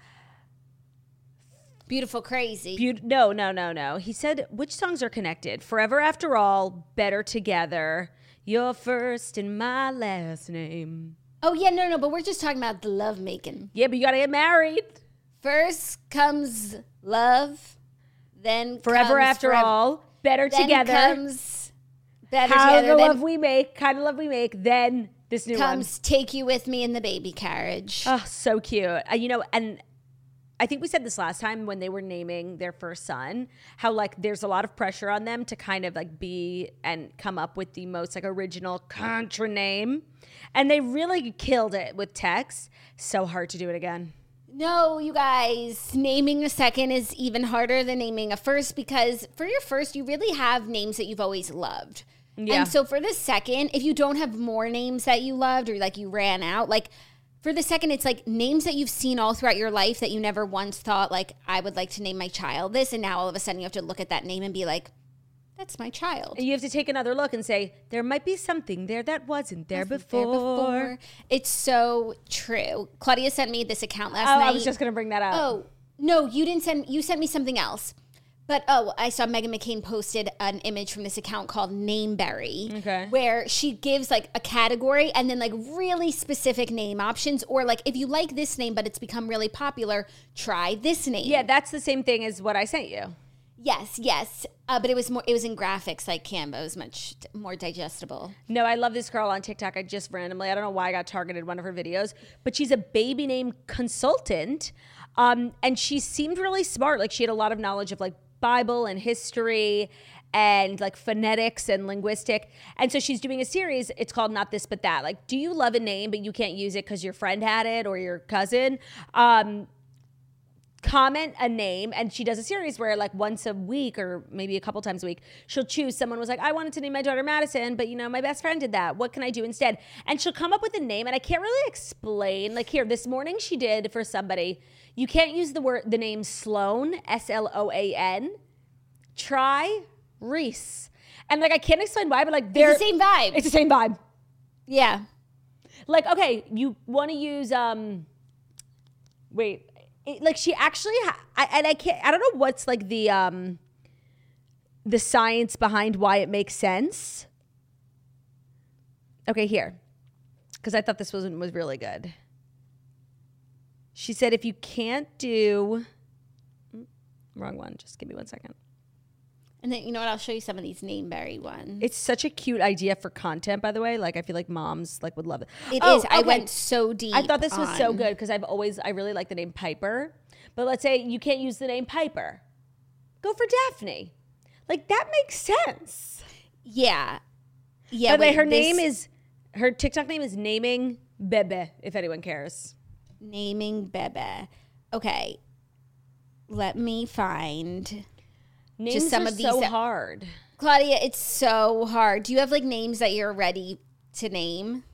Beautiful Crazy. Be- no, no, no, no. He said, which songs are connected? Forever After All, Better Together, Your First and My Last Name. Oh, yeah, no, no, but we're just talking about the love making. Yeah, but you gotta get married. First comes Love, then Forever comes After Forever- All, Better then Together, comes Better How Together, the Love then We Make, Kind of Love We Make, then this new comes Take You With Me in the Baby Carriage. one. Oh, so cute. Uh, you know, and I think we said this last time when they were naming their first son, how like there's a lot of pressure on them to kind of like be and come up with the most like original contra name. And they really killed it with Tex. So hard to do it again. No, you guys, naming a second is even harder than naming a first because for your first, you really have names that you've always loved. Yeah. And so for the second, if you don't have more names that you loved or like you ran out, like for the second, it's like names that you've seen all throughout your life that you never once thought like, I would like to name my child this. And now all of a sudden you have to look at that name and be like, that's my child. And you have to take another look and say, there might be something there that wasn't there, Wasn't before. there before. It's so true. Claudia sent me this account last Oh, night. I was just going to bring that up. Oh, no, you didn't send, you sent me something else. But, oh, I saw Meghan McCain posted an image from this account called Nameberry. Okay. Where she gives, like, a category and then, like, really specific name options. Or, like, if you like this name but it's become really popular, try this name. Yeah, that's the same thing as what I sent you. Yes, yes. Uh, but it was more, it was in graphics like Canva. It was much more digestible. No, I love this girl on TikTok. I just randomly, I don't know why I got targeted one of her videos, but she's a baby name consultant. Um, and she seemed really smart. Like she had a lot of knowledge of like Bible and history and like phonetics and linguistic. And so she's doing a series. It's called Not This But That. Like, do you love a name, but you can't use it because your friend had it or your cousin? Um, comment a name, and she does a series where like once a week or maybe a couple times a week she'll choose. Someone was like, I wanted to name my daughter Madison, but you know my best friend did that, what can I do instead? And she'll come up with a name, and I can't really explain. Like here this morning she did for somebody, you can't use the word the name Sloan, S L O A N, try Reese. And like I can't explain why, but like they're It's the same vibe. it's the same vibe. Yeah. Like okay, you want to use um wait It, like she actually ha- I, and I can't I don't know what's like the um the science behind why it makes sense. Okay, here, because I thought this was was really good. She said if you can't do wrong one, just give me one second. And then, you know what? I'll show you some of these Nameberry ones. It's such a cute idea for content, by the way. Like I feel like moms like would love it. It Oh, is. I okay. went so deep. I thought this was so on- good because I've always, I really like the name Piper. But let's say you can't use the name Piper. Go for Daphne. Like that makes sense. Yeah. Yeah. By the way, wait, her this- name is, her TikTok name is Naming Bebe, if anyone cares. Naming Bebe. Okay. Let me find. Names some are of these so that- hard. Claudia, it's so hard. Do you have like names that you're ready to name?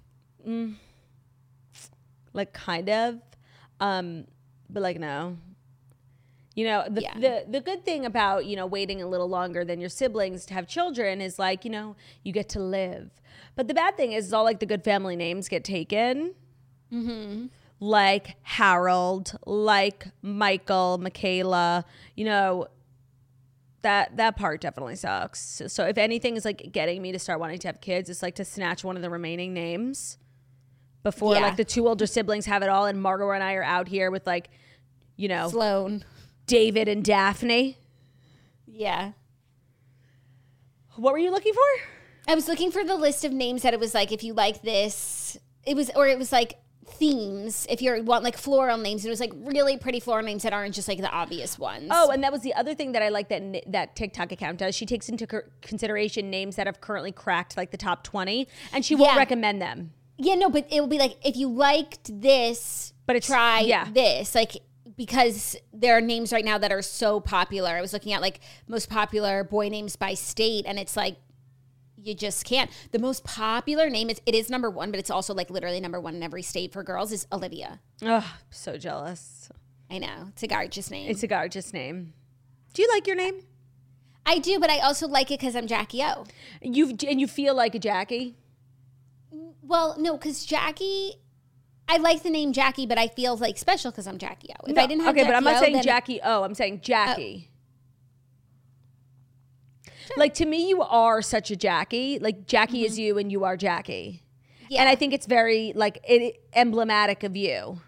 Like kind of. Um, but like no. You know, the, Yeah. the the good thing about, you know, waiting a little longer than your siblings to have children is like, you know, you get to live. But the bad thing is, is all like the good family names get taken. Mm-hmm. Like Harold, like Michael, Michaela, you know, that that part definitely sucks. So, so if anything is like getting me to start wanting to have kids, it's like to snatch one of the remaining names before Yeah. like the two older siblings have it all, and Margot and I are out here with like, you know, Sloan. David and Daphne. Yeah. What were you looking for? I was looking for the list of names that it was like, if you like this, it was, or it was like themes. If you want like floral names, it was like really pretty floral names that aren't just like the obvious ones. Oh, and that was the other thing that I like that that TikTok account does. She takes into cur- consideration names that have currently cracked like the top twenty, and she won't Yeah. recommend them. Yeah, no, but it will be like, if you liked this, But it's- try yeah. this. Like, because there are names right now that are so popular. I was looking at like most popular boy names by state, and it's like you just can't. The most popular name is, it is number one, but it's also like literally number one in every state for girls is Olivia. Oh, so jealous. I know. It's a gorgeous name. It's a gorgeous name. Do you like your name? I do, but I also like it because I'm Jackie O. You and you feel like a Jackie? Well, no, because Jackie, I like the name Jackie, but I feel like special because I'm Jackie O. If No, I didn't have okay, Jackie but I'm not O, saying then- Jackie O. I'm saying Jackie. Sure. Like, to me, you are such a Jackie. Like, Jackie mm-hmm. is you and you are Jackie. Yeah. And I think it's very, like, it, emblematic of you.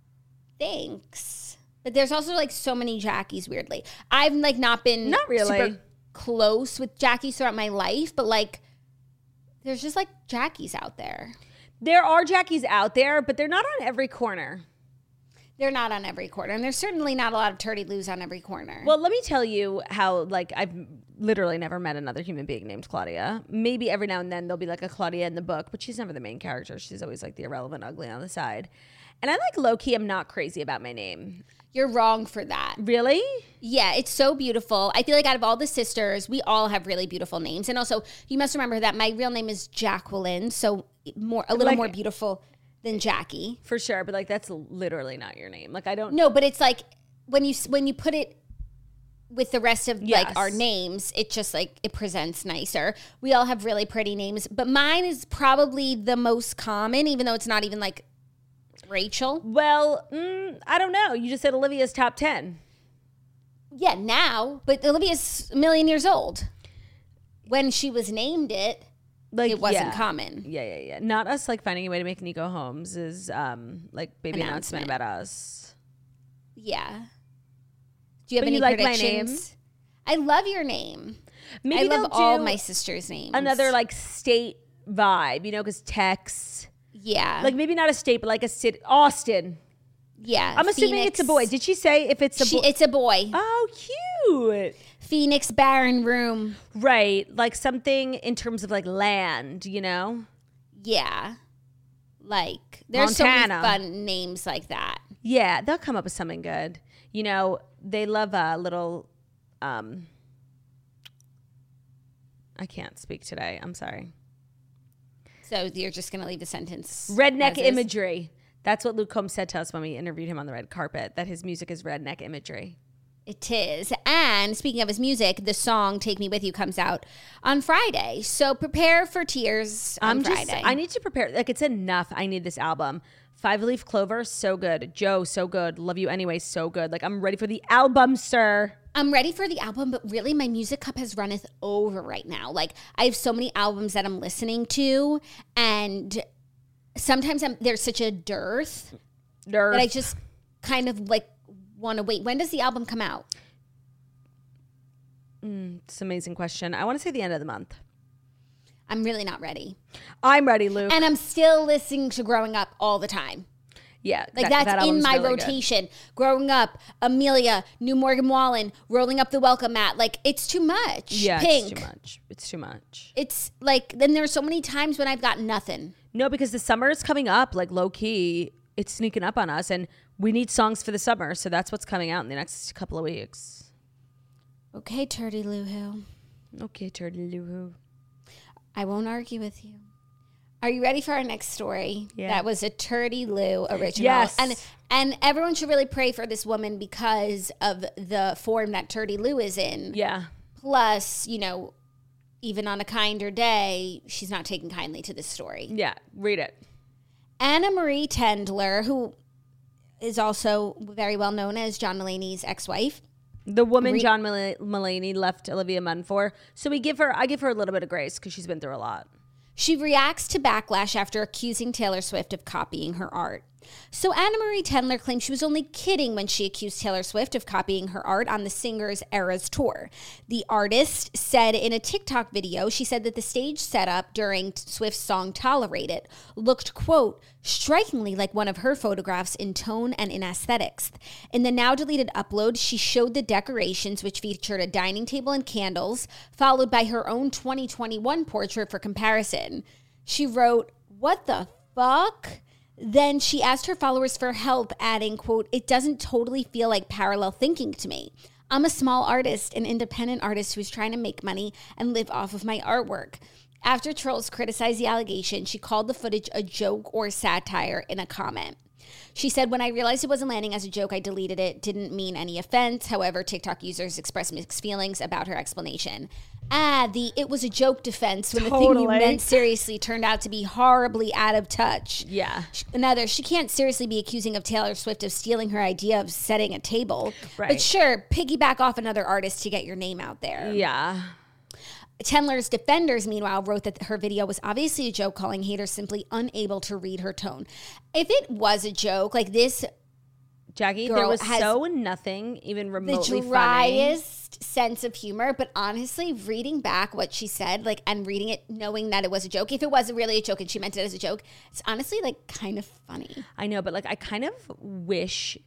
Thanks. But there's also, like, so many Jackies, weirdly. I've, like, not been not really super close with Jackies throughout my life, but, like, there's just, like, Jackies out there. There are Jackies out there, but they're not on every corner. They're not on every corner. And there's certainly not a lot of Turdy Loos on every corner. Well, let me tell you how, like, I've literally never met another human being named Claudia. Maybe every now and then there'll be, like, a Claudia in the book, but she's never the main character. She's always, like, the irrelevant ugly on the side. And I, like, low-key, I'm not crazy about my name. You're wrong for that. Really? Yeah, it's so beautiful. I feel like out of all the sisters, we all have really beautiful names. And also, you must remember that my real name is Jacqueline, so more a little like, more beautiful than Jackie. For sure, but, like, that's literally not your name. Like, I don't... No, but it's, like, when you when you put it with the rest of, yes. like, our names, it just, like, it presents nicer. We all have really pretty names, but mine is probably the most common, even though it's not even, like, Rachel. Well, mm, I don't know. You just said Olivia's top ten. Yeah, now, but Olivia's a million years old. When she was named it, like, it wasn't yeah. common. Yeah, yeah, yeah. Not us, like, finding a way to make Nico Holmes is, um, like, baby announcement, announcement about us. Yeah. Do you have but any you like predictions? My name? I love your name. Maybe I love all my sisters' names. Another, like, state vibe, you know, because Tex. Yeah. Like, maybe not a state, but like a city. Austin. Yeah. I'm assuming Phoenix. it's a boy. Did she say if it's a she, boy? It's a boy. Oh, cute. Phoenix Barren Room. Right. Like something in terms of like land, you know? Yeah. Like, there's Montana. so many fun names like that. Yeah, they'll come up with something good. You know, they love a little, um, I can't speak today. I'm sorry. So you're just going to leave the sentence. Redneck imagery. That's what Luke Combs said to us when we interviewed him on the red carpet, that his music is redneck imagery. It is. And speaking of his music, the song Take Me With You comes out on Friday. So prepare for tears on I'm Friday. Just, I need to prepare. Like, it's enough. I need this album. Five Leaf Clover, so good. Joe, so good. Love You Anyway, so good. Like, I'm ready for the album, sir. I'm ready for the album, but really my music cup has runneth over right now. Like, I have so many albums that I'm listening to, and sometimes I'm, there's such a dearth, dearth. that I just kind of like want to wait. When does the album come out? Mm, it's an amazing question. I want to say the end of the month. I'm really not ready. I'm ready, Luke. And I'm still listening to Growing Up all the time. Yeah. Like, that, that's that in my really rotation. Good. Growing Up, Amelia, New Morgan Wallen, Rolling Up the Welcome Mat. Like, it's too much. Yeah, Pink. it's too much. It's too much. It's like, then there's so many times when I've got nothing. No, because the summer is coming up, like, low-key. It's sneaking up on us, and we need songs for the summer, so that's what's coming out in the next couple of weeks. Okay, Turdy Lou Who. Okay, Turdy Lou Who. I won't argue with you. Are you ready for our next story? Yeah. That was a Turdy Lou original. Yes. And and everyone should really pray for this woman because of the form that Turdy Lou is in. Yeah. Plus, you know, even on a kinder day, she's not taking kindly to this story. Yeah, read it. Anna Marie Tendler, who is also very well known as John Mulaney's ex-wife. The woman Re- John Mul- Mulaney left Olivia Munn for. So we give her, I give her a little bit of grace because she's been through a lot. She reacts to backlash after accusing Taylor Swift of copying her art. So Anna Marie Tendler claimed she was only kidding when she accused Taylor Swift of copying her art on the singer's Eras tour. The artist said in a TikTok video, she said that the stage setup during Swift's song Tolerate It looked, quote, strikingly like one of her photographs in tone and in aesthetics. In the now deleted upload, she showed the decorations, which featured a dining table and candles, followed by her own twenty twenty-one portrait for comparison. She wrote, "What the fuck?" Then she asked her followers for help, adding, quote, "It doesn't totally feel like parallel thinking to me. I'm a small artist, an independent artist who's trying to make money and live off of my artwork. After trolls criticized the allegation, she called the footage a joke or satire in a comment. She said, when I realized it wasn't landing as a joke, I deleted it. Didn't mean any offense. However, TikTok users expressed mixed feelings about her explanation. Ah, the it was a joke defense when Totally. the thing you meant seriously turned out to be horribly out of touch. Yeah. Another, she can't seriously be accusing of Taylor Swift of stealing her idea of setting a table. Right. But sure, piggyback off another artist to get your name out there. Yeah. Tendler's defenders, meanwhile, wrote that her video was obviously a joke, calling haters simply unable to read her tone. If it was a joke, like this, Jackie, girl there was has so nothing even remotely the funny. driest sense of humor. But honestly, reading back what she said, like, and reading it, knowing that it was a joke, if it was really a joke and she meant it as a joke, it's honestly like kind of funny. I know, but like I kind of wish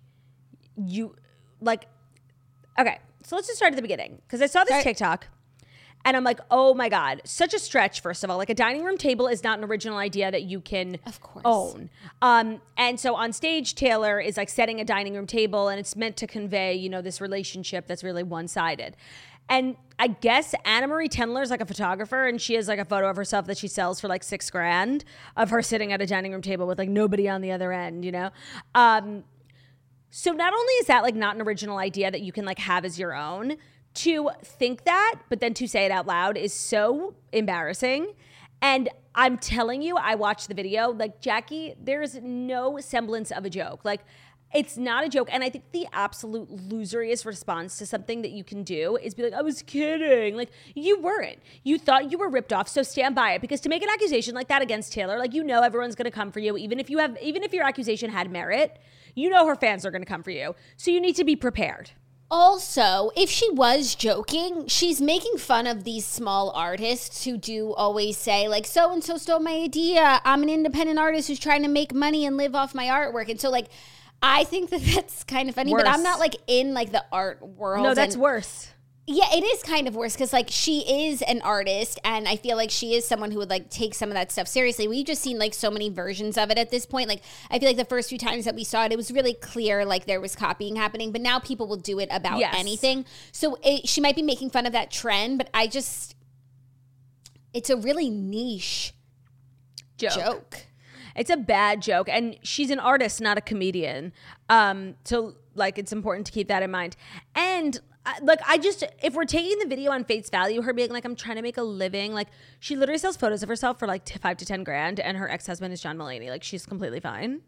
you like okay, so let's just start at the beginning. Because I saw this Start- TikTok and I'm like, oh my God, such a stretch, first of all. Like a dining room table is not an original idea that you can Of course. own. Um, and so on stage, Taylor is like setting a dining room table and it's meant to convey, you know, this relationship that's really one-sided. And I guess Anna Marie Tendler is like a photographer and she has like a photo of herself that she sells for like six grand of her sitting at a dining room table with like nobody on the other end, you know? Um, so not only is that like not an original idea that you can like have as your own, to think that, but then to say it out loud is so embarrassing. And I'm telling you, I watched the video, like Jackie, there's no semblance of a joke. Like it's not a joke. And I think the absolute loseriest response to something that you can do is be like, I was kidding. Like you weren't. You thought you were ripped off. So stand by it. Because to make an accusation like that against Taylor, like you know everyone's going to come for you. Even if you have, even if your accusation had merit, you know her fans are going to come for you. So you need to be prepared. Also, if she was joking, she's making fun of these small artists who do always say, like, so-and-so stole my idea. I'm an independent artist who's trying to make money and live off my artwork. And so, like, I think that that's kind of funny, Worse. but I'm not, like, in, like, the art world. No, that's and- worse. Yeah, it is kind of worse because, like, she is an artist and I feel like she is someone who would, like, take some of that stuff seriously. We've just seen, like, so many versions of it at this point. Like, I feel like the first few times that we saw it, it was really clear, like, there was copying happening. But now people will do it about Yes. anything. So it, she might be making fun of that trend, but I just, it's a really niche Joke. joke. It's a bad joke. And she's an artist, not a comedian. Um, so, like, it's important to keep that in mind. And, uh, like, I just, if we're taking the video on face value, her being like, I'm trying to make a living, like, she literally sells photos of herself for, like, t- five to ten grand, and her ex-husband is John Mulaney. Like, she's completely fine.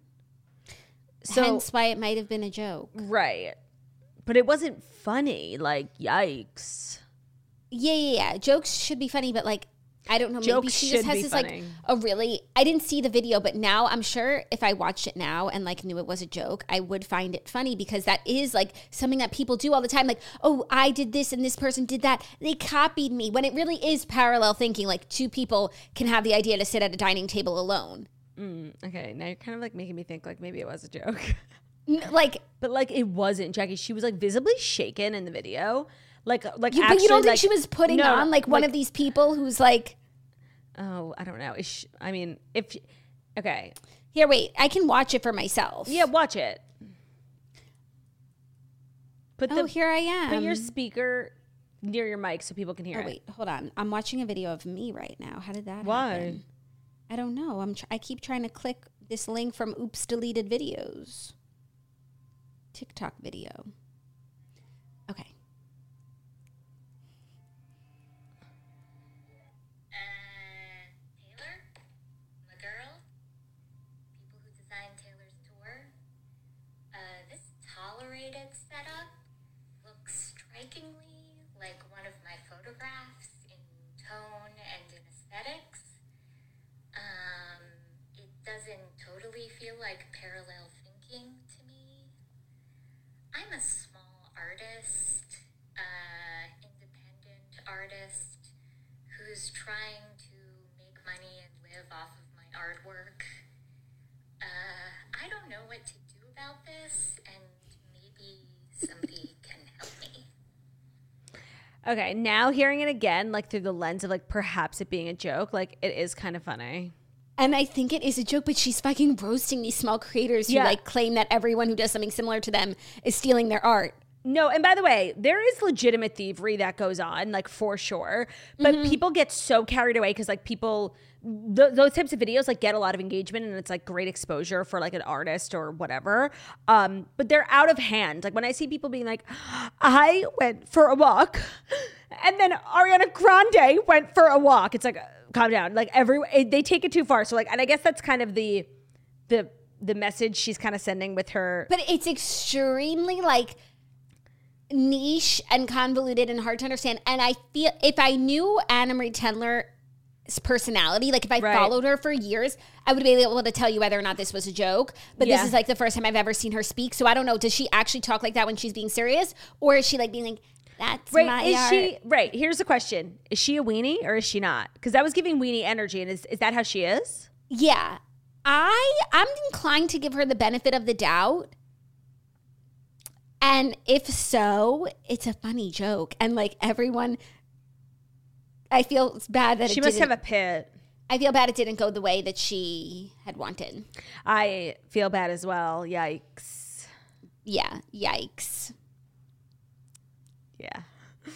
So, Hence why it might have been a joke. right. But it wasn't funny. Like, yikes. Yeah, yeah, yeah. Jokes should be funny, but like, I don't know. Maybe Jokes she should just has be this funny. like a really. I didn't see the video, but now I'm sure if I watched it now and like knew it was a joke, I would find it funny because that is like something that people do all the time. Like, oh, I did this and this person did that. They copied me. When it really is parallel thinking. Like two people can have the idea to sit at a dining table alone. Mm, okay, now you're kind of, like, making me think, like, maybe it was a joke. N- Like, But, like, it wasn't, Jackie. She was, like, visibly shaken in the video. Like, like you, actually, but you don't think like, she was putting no, on like one of these people who's like, Oh, I don't know. Is she, I mean, if okay, here, wait, I can watch it for myself. yeah, watch it. Put Oh, the here I am. put your speaker near your mic so people can hear Oh it. wait, hold on. I'm watching a video of me right now. How did that Why? happen? I don't know. I'm tr- I keep trying to click this link from Oops Deleted Videos. TikTok video. Okay. Uh, Taylor? My girl? People who designed Taylor's tour? Uh, this tolerated setup looks strikingly like one of my photographs in tone and in aesthetics. Um, it doesn't totally feel like parallel thinking to me. I'm a small artist, uh, independent artist who's trying to make money and live off of my artwork. Uh, I don't know what to do about this, and maybe somebody can help me. Okay, now hearing it again, like through the lens of like perhaps it being a joke, like it is kind of funny. And I think it is a joke, but she's fucking roasting these small creators who Yeah. like claim that everyone who does something similar to them is stealing their art. No, and by the way, there is legitimate thievery that goes on, like for sure. But Mm-hmm. people get so carried away because like people, th- those types of videos like get a lot of engagement and it's like great exposure for like an artist or whatever. Um, but they're out of hand. Like when I see people being like, I went for a walk and then Ariana Grande went for a walk. It's like, calm down. Like every, it, they take it too far. So like, and I guess that's kind of the, the, the message she's kind of sending with her. But it's extremely like niche and convoluted and hard to understand. And I feel if I knew Anna Marie Tendler's personality, like if I Right. followed her for years, I would be able to tell you whether or not this was a joke. But Yeah. this is like the first time I've ever seen her speak. So I don't know. Does she actually talk like that when she's being serious? Or is she like being like, that's Right, my is art? she right? Here's the question: is she a weenie or is she not? Because that was giving weenie energy, and is is that how she is? Yeah. I I'm inclined to give her the benefit of the doubt. And if so, it's a funny joke. And like everyone, I feel bad that She it must didn't, have a pit. I feel bad it didn't go the way that she had wanted. I feel bad as well. Yikes! Yeah, yikes. Yeah,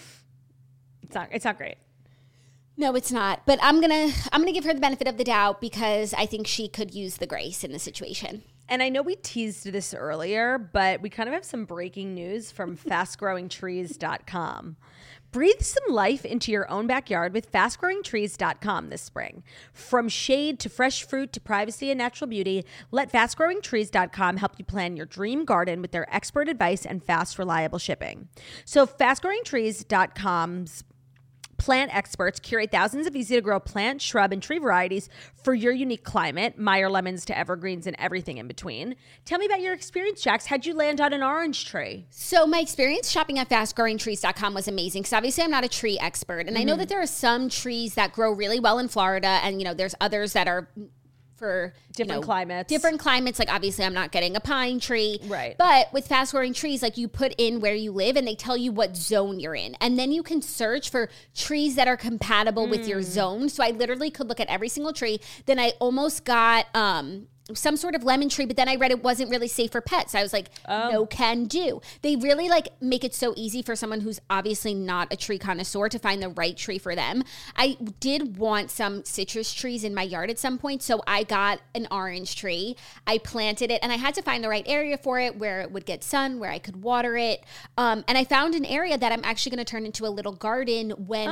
it's not. It's not great. No, it's not. But I'm gonna I'm gonna give her the benefit of the doubt because I think she could use the grace in the situation. And I know we teased this earlier, but we kind of have some breaking news from fast growing trees dot com. Breathe some life into your own backyard with fast growing trees dot com this spring. From shade to fresh fruit to privacy and natural beauty, let fast growing trees dot com help you plan your dream garden with their expert advice and fast, reliable shipping. So fast growing trees dot com's plant experts curate thousands of easy-to-grow plant, shrub, and tree varieties for your unique climate, Meyer lemons to evergreens and everything in between. Tell me about your experience, Jax. How'd you land on an orange tree? So my experience shopping at fast growing trees dot com was amazing because obviously I'm not a tree expert. And I know that there are some trees that grow really well in Florida and, you know, there's others that are for Different you know, climates. Different climates. Like obviously I'm not getting a pine tree. Right. But with fast growing trees, like you put in where you live and they tell you what zone you're in. And then you can search for trees that are compatible with your zone. So I literally could look at every single tree. Then I almost got um some sort of lemon tree, but then I read it wasn't really safe for pets. I was like, no can do. They really like make it so easy for someone who's obviously not a tree connoisseur to find the right tree for them. I did want some citrus trees in my yard at some point, so I got an orange tree. I planted it, and I had to find the right area for it where it would get sun, where I could water it. Um, and I found an area that I'm actually going to turn into a little garden when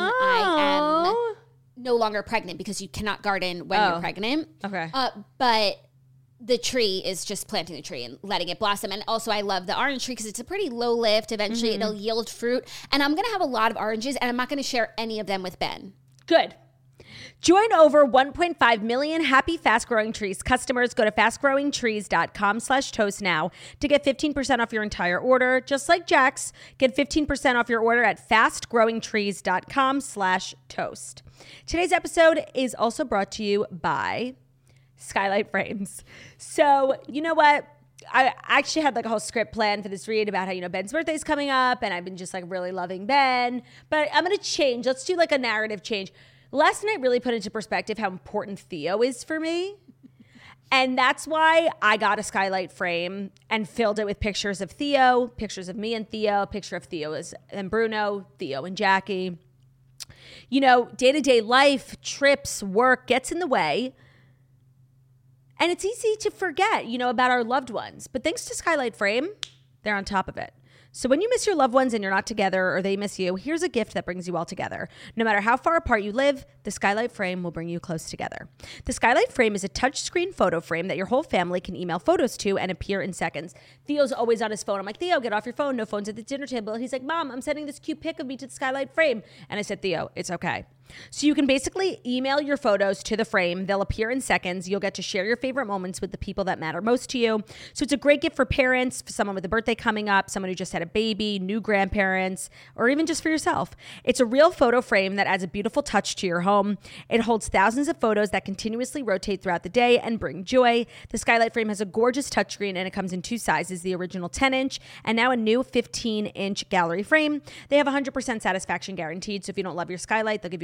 I am no longer pregnant, because you cannot garden when Oh. you're pregnant. Okay. Uh, but the tree is just planting the tree and letting it blossom. And also I love the orange tree because it's a pretty low lift. Eventually Mm-hmm. it'll yield fruit. And I'm going to have a lot of oranges, and I'm not going to share any of them with Ben. Good. Join over one point five million happy Fast Growing Trees customers. Go to fast growing trees dot com slash toast now to get fifteen percent off your entire order. Just like Jax, get fifteen percent off your order at fast growing trees dot com slash toast. Today's episode is also brought to you by Skylight Frames. So, you know what? I actually had like a whole script planned for this read about how, you know, Ben's birthday's coming up and I've been just like really loving Ben. But I'm going to change. Let's do like a narrative change. Last night really put into perspective how important Theo is for me. And that's why I got a skylight frame and filled it with pictures of Theo, pictures of me and Theo, a picture of Theo and Bruno, Theo and Jackie. You know, day-to-day life, trips, work gets in the way. And it's easy to forget, you know, about our loved ones. But thanks to Skylight Frame, they're on top of it. So when you miss your loved ones and you're not together, or they miss you, here's a gift that brings you all together. No matter how far apart you live, the Skylight Frame will bring you close together. The Skylight Frame is a touchscreen photo frame that your whole family can email photos to and appear in seconds. Theo's always on his phone. I'm like, Theo, get off your phone. No phones at the dinner table. He's like, Mom, I'm sending this cute pic of me to the Skylight Frame. And I said, Theo, it's okay. So you can basically email your photos to the frame. They'll appear in seconds. You'll get to share your favorite moments with the people that matter most to you. So it's a great gift for parents, for someone with a birthday coming up, someone who just had a baby, new grandparents, or even just for yourself. It's a real photo frame that adds a beautiful touch to your home. It holds thousands of photos that continuously rotate throughout the day and bring joy. The Skylight Frame has a gorgeous touchscreen, and it comes in two sizes, the original ten inch and now a new fifteen inch gallery frame. They have one hundred percent satisfaction guaranteed. So if you don't love your skylight, they'll give you a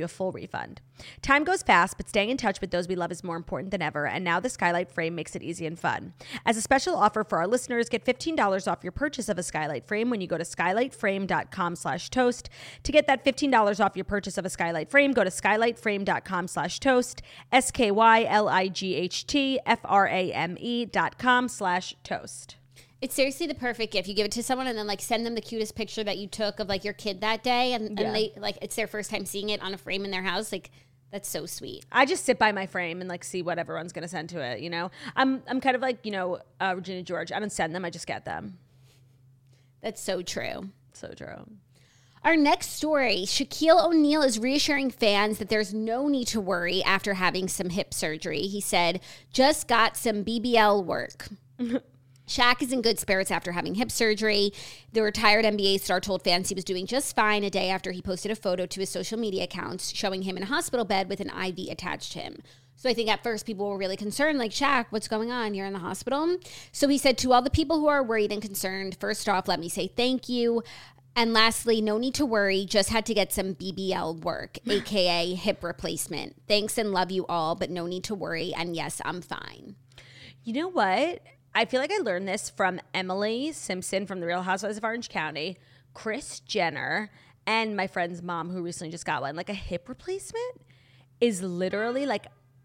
full refund. Time goes fast, but staying in touch with those we love is more important than ever, and now the Skylight frame makes it easy and fun. As a special offer for our listeners, get fifteen dollars off your purchase of a Skylight frame when you go to skylightframe.com slash toast. To get that fifteen dollars off your purchase of a Skylight frame, go to skylightframe.com slash toast, S K Y L I G H T F R A M E dot com slash toast. It's seriously the perfect gift. You give it to someone and then like send them the cutest picture that you took of like your kid that day, and, Yeah. and they like it's their first time seeing it on a frame in their house. Like that's so sweet. I just sit by my frame and like see what everyone's gonna send to it. You know, I'm I'm kind of like you know uh, Regina George. I don't send them. I just get them. That's so true. So true. Our next story, Shaquille O'Neal is reassuring fans that there's no need to worry after having some hip surgery. He said, just got some B B L work. Shaq is in good spirits after having hip surgery. The retired N B A star told fans he was doing just fine a day after he posted a photo to his social media accounts showing him in a hospital bed with an I V attached to him. So I think at first people were really concerned, like, Shaq, what's going on? You're in the hospital? So he said, to all the people who are worried and concerned, first off, let me say thank you. And lastly, no need to worry, just had to get some B B L work, A K A hip replacement. Thanks and love you all, but no need to worry. And yes, I'm fine. You know what? I feel like I learned this from Emily Simpson from The Real Housewives of Orange County, Kris Jenner, and my friend's mom who recently just got one. Like a hip replacement is literally like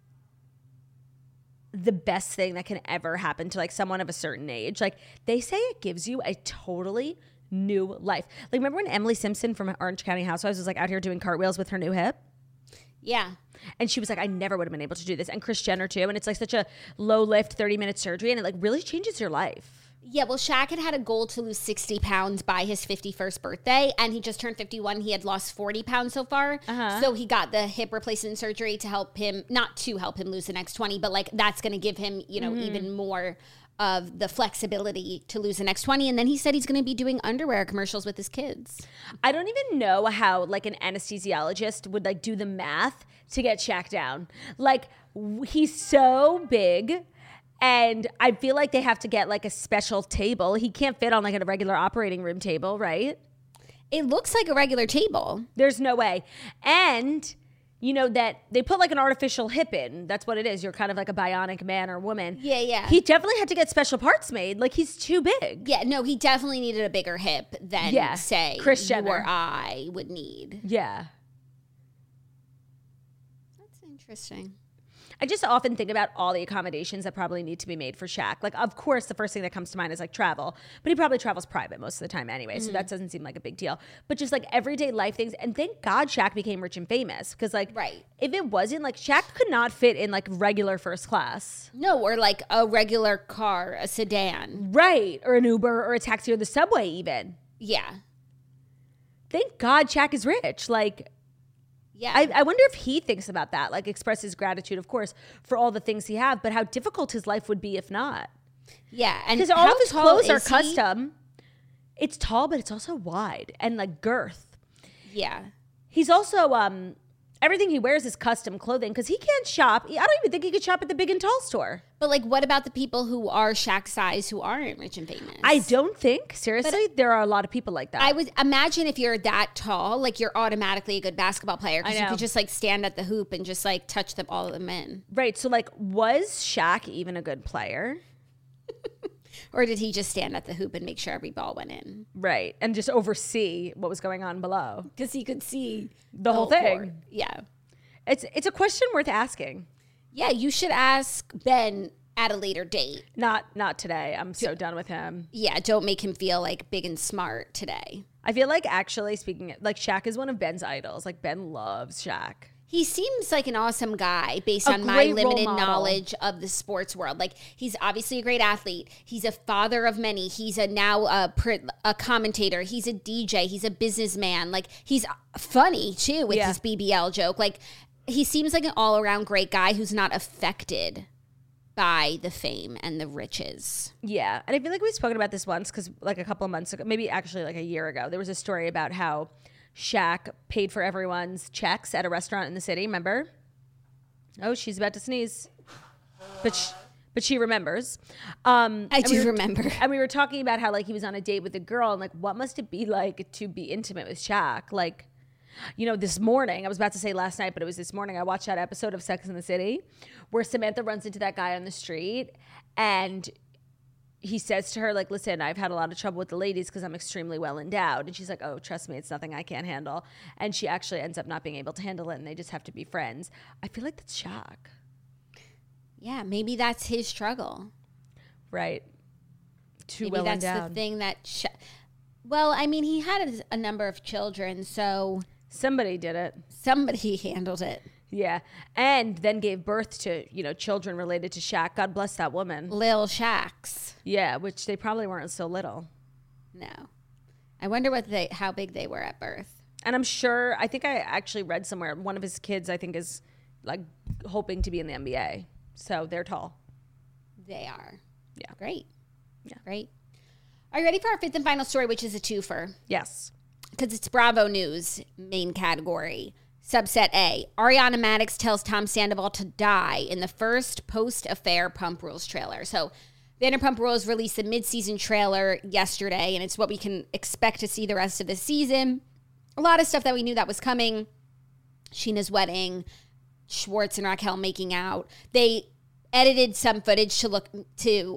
the best thing that can ever happen to like someone of a certain age. Like they say it gives you a totally new life. Like remember when Emily Simpson from Orange County Housewives was like out here doing cartwheels with her new hip? Yeah. And she was like, I never would have been able to do this. And Kris Jenner too. And it's like such a low lift thirty minute surgery. And it like really changes your life. Yeah, well, Shaq had had a goal to lose sixty pounds by his fifty-first birthday, and he just turned fifty-one. He had lost forty pounds so far. Uh-huh. So he got the hip replacement surgery to help him, not to help him lose the next twenty, but like that's going to give him, you know, mm-hmm. even more of the flexibility to lose the next twenty. And then he said he's going to be doing underwear commercials with his kids. I don't even know how like an anesthesiologist would like do the math to get Shaq down. Like w- he's so big. And I feel like they have to get like a special table. He can't fit on like a regular operating room table, right? It looks like a regular table. There's no way. And you know that they put like an artificial hip in. That's what it is. You're kind of like a bionic man or woman. Yeah, yeah. He definitely had to get special parts made. Like he's too big. Yeah, no, he definitely needed a bigger hip than, yeah. say, Kris Jenner you or I would need. Yeah. That's interesting. I just often think about all the accommodations that probably need to be made for Shaq. Like, of course, the first thing that comes to mind is like travel, but he probably travels private most of the time anyway, mm-hmm. so that doesn't seem like a big deal. But just like everyday life things, and thank God Shaq became rich and famous because like, right. if it wasn't like Shaq could not fit in like regular first class. No, or like a regular car, a sedan. Right, or an Uber or a taxi or the subway even. Yeah. Thank God Shaq is rich. Like, yeah. I, I wonder if he thinks about that, like expresses gratitude, of course, for all the things he have, but how difficult his life would be if not. Yeah. And because all of his clothes are he? custom. It's tall, but it's also wide and like girth. Yeah. He's also, um, everything he wears is custom clothing because he can't shop. I don't even think he could shop at the Big and Tall store. But like, what about the people who are Shaq size who aren't rich and famous? I don't think, seriously, but there are a lot of people like that. I would imagine if you're that tall, like you're automatically a good basketball player because you could just like stand at the hoop and just like touch the ball of them in. Right. So like, was Shaq even a good player? Or did he just stand at the hoop and make sure every ball went in? Right. And just oversee what was going on below. Because he could see the, the whole thing. Court. Yeah. It's it's a question worth asking. Yeah, you should ask Ben at a later date. Not not today. I'm so done with him. Yeah, don't make him feel like big and smart today. I feel like actually speaking, like Shaq is one of Ben's idols. Like Ben loves Shaq. He seems like an awesome guy based a on my limited knowledge of the sports world. Like he's obviously a great athlete. He's a father of many. He's a now a, a commentator. He's a D J. He's a businessman. Like he's funny too with yeah. his B B L joke. Like he seems like an all around great guy who's not affected by the fame and the riches. Yeah. And I feel like we've spoken about this once because like a couple of months ago, maybe actually like a year ago, there was a story about how Shaq paid for everyone's checks at a restaurant in the city. Remember? Oh, she's about to sneeze, but she, but she remembers. Um, I do we were, remember. And we were talking about how like he was on a date with a girl, and like what must it be like to be intimate with Shaq? Like, You know, this morning, I was about to say last night, but it was this morning, I watched that episode of Sex and the City where Samantha runs into that guy on the street and he says to her, like, listen, I've had a lot of trouble with the ladies because I'm extremely well endowed. And she's like, oh, trust me, it's nothing I can't handle. And she actually ends up not being able to handle it and they just have to be friends. I feel like that's shock. Yeah, maybe that's his struggle. Right. Too Maybe well that's endowed. the thing that... Sh- well, I mean, he had a, a number of children, so... Somebody did it. Somebody handled it. Yeah. And then gave birth to, you know, children related to Shaq. God bless that woman. Lil Shaqs. Yeah, which they probably weren't so little. No. I wonder what they how big they were at birth. And I'm sure, I think I actually read somewhere, one of his kids, I think, is like hoping to be in the N B A. So they're tall. They are. Yeah. Great. Yeah. Great. Are you ready for our fifth and final story, which is a twofer? Yes. Because it's Bravo News, main category. Subset A, Ariana Madix tells Tom Sandoval to die in the first post-affair Pump Rules trailer. So Vanderpump Rules released the mid-season trailer yesterday, and it's what we can expect to see the rest of the season. A lot of stuff that we knew that was coming. Sheena's wedding, Schwartz and Raquel making out. They edited some footage to look to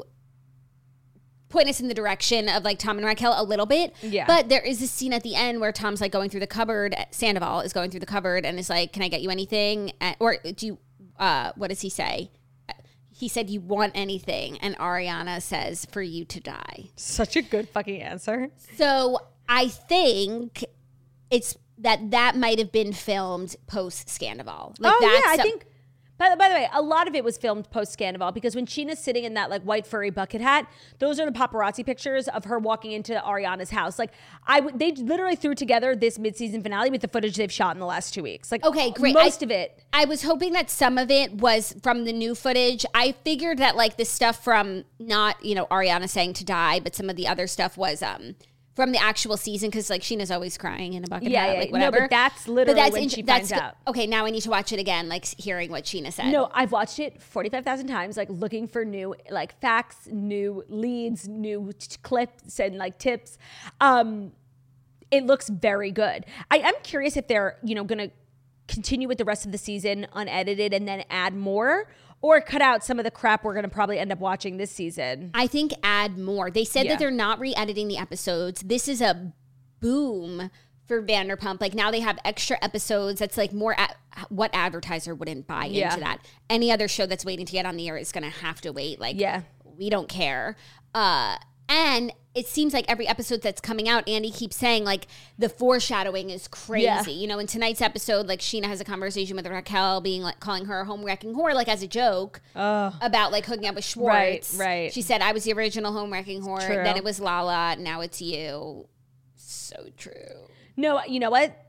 point us in the direction of like Tom and Raquel a little bit. Yeah. But there is a scene at the end where Tom's like going through the cupboard. Sandoval is going through the cupboard and is like, can I get you anything? Or do you, uh, what does he say? He said, you want anything? And Ariana says, for you to die. Such a good fucking answer. So I think it's that that might have been filmed post Sandoval. Like oh, that's yeah, I some- think... By the, by the way, a lot of it was filmed post-Sandoval because when Sheena's sitting in that like white furry bucket hat, those are the paparazzi pictures of her walking into Ariana's house. Like I, w- they literally threw together this mid-season finale with the footage they've shot in the last two weeks. Like Okay, great. Most I- of it. I was hoping that some of it was from the new footage. I figured that like the stuff from not, you know, Ariana saying to die, but some of the other stuff was um from the actual season because like Sheena's always crying in a bucket Yeah, hat, yeah, like no, whatever. but that's literally when she finds that's, out. Okay, now I need to watch it again, like hearing what Sheena said. No, I've watched it forty-five thousand times, like looking for new like facts, new leads, new t- clips and like tips. Um, it looks very good. I am curious if they're, you know, going to continue with the rest of the season unedited and then add more or cut out some of the crap we're going to probably end up watching this season. I think add more. They said Yeah. that they're not re-editing the episodes. This is a boom for Vanderpump. Like now they have extra episodes. That's like more ad- what advertiser wouldn't buy Yeah. into that? Any other show that's waiting to get on the air is going to have to wait. Like Yeah. we don't care. Uh, and it seems like every episode that's coming out, Andy keeps saying like the foreshadowing is crazy. Yeah. You know, in tonight's episode, like Sheena has a conversation with Raquel, being like calling her a home wrecking whore, like as a joke about like hooking up with Schwartz. Right, right. She said, "I was the original home wrecking whore. True. Then it was Lala. Now it's you." So true. No, you know what?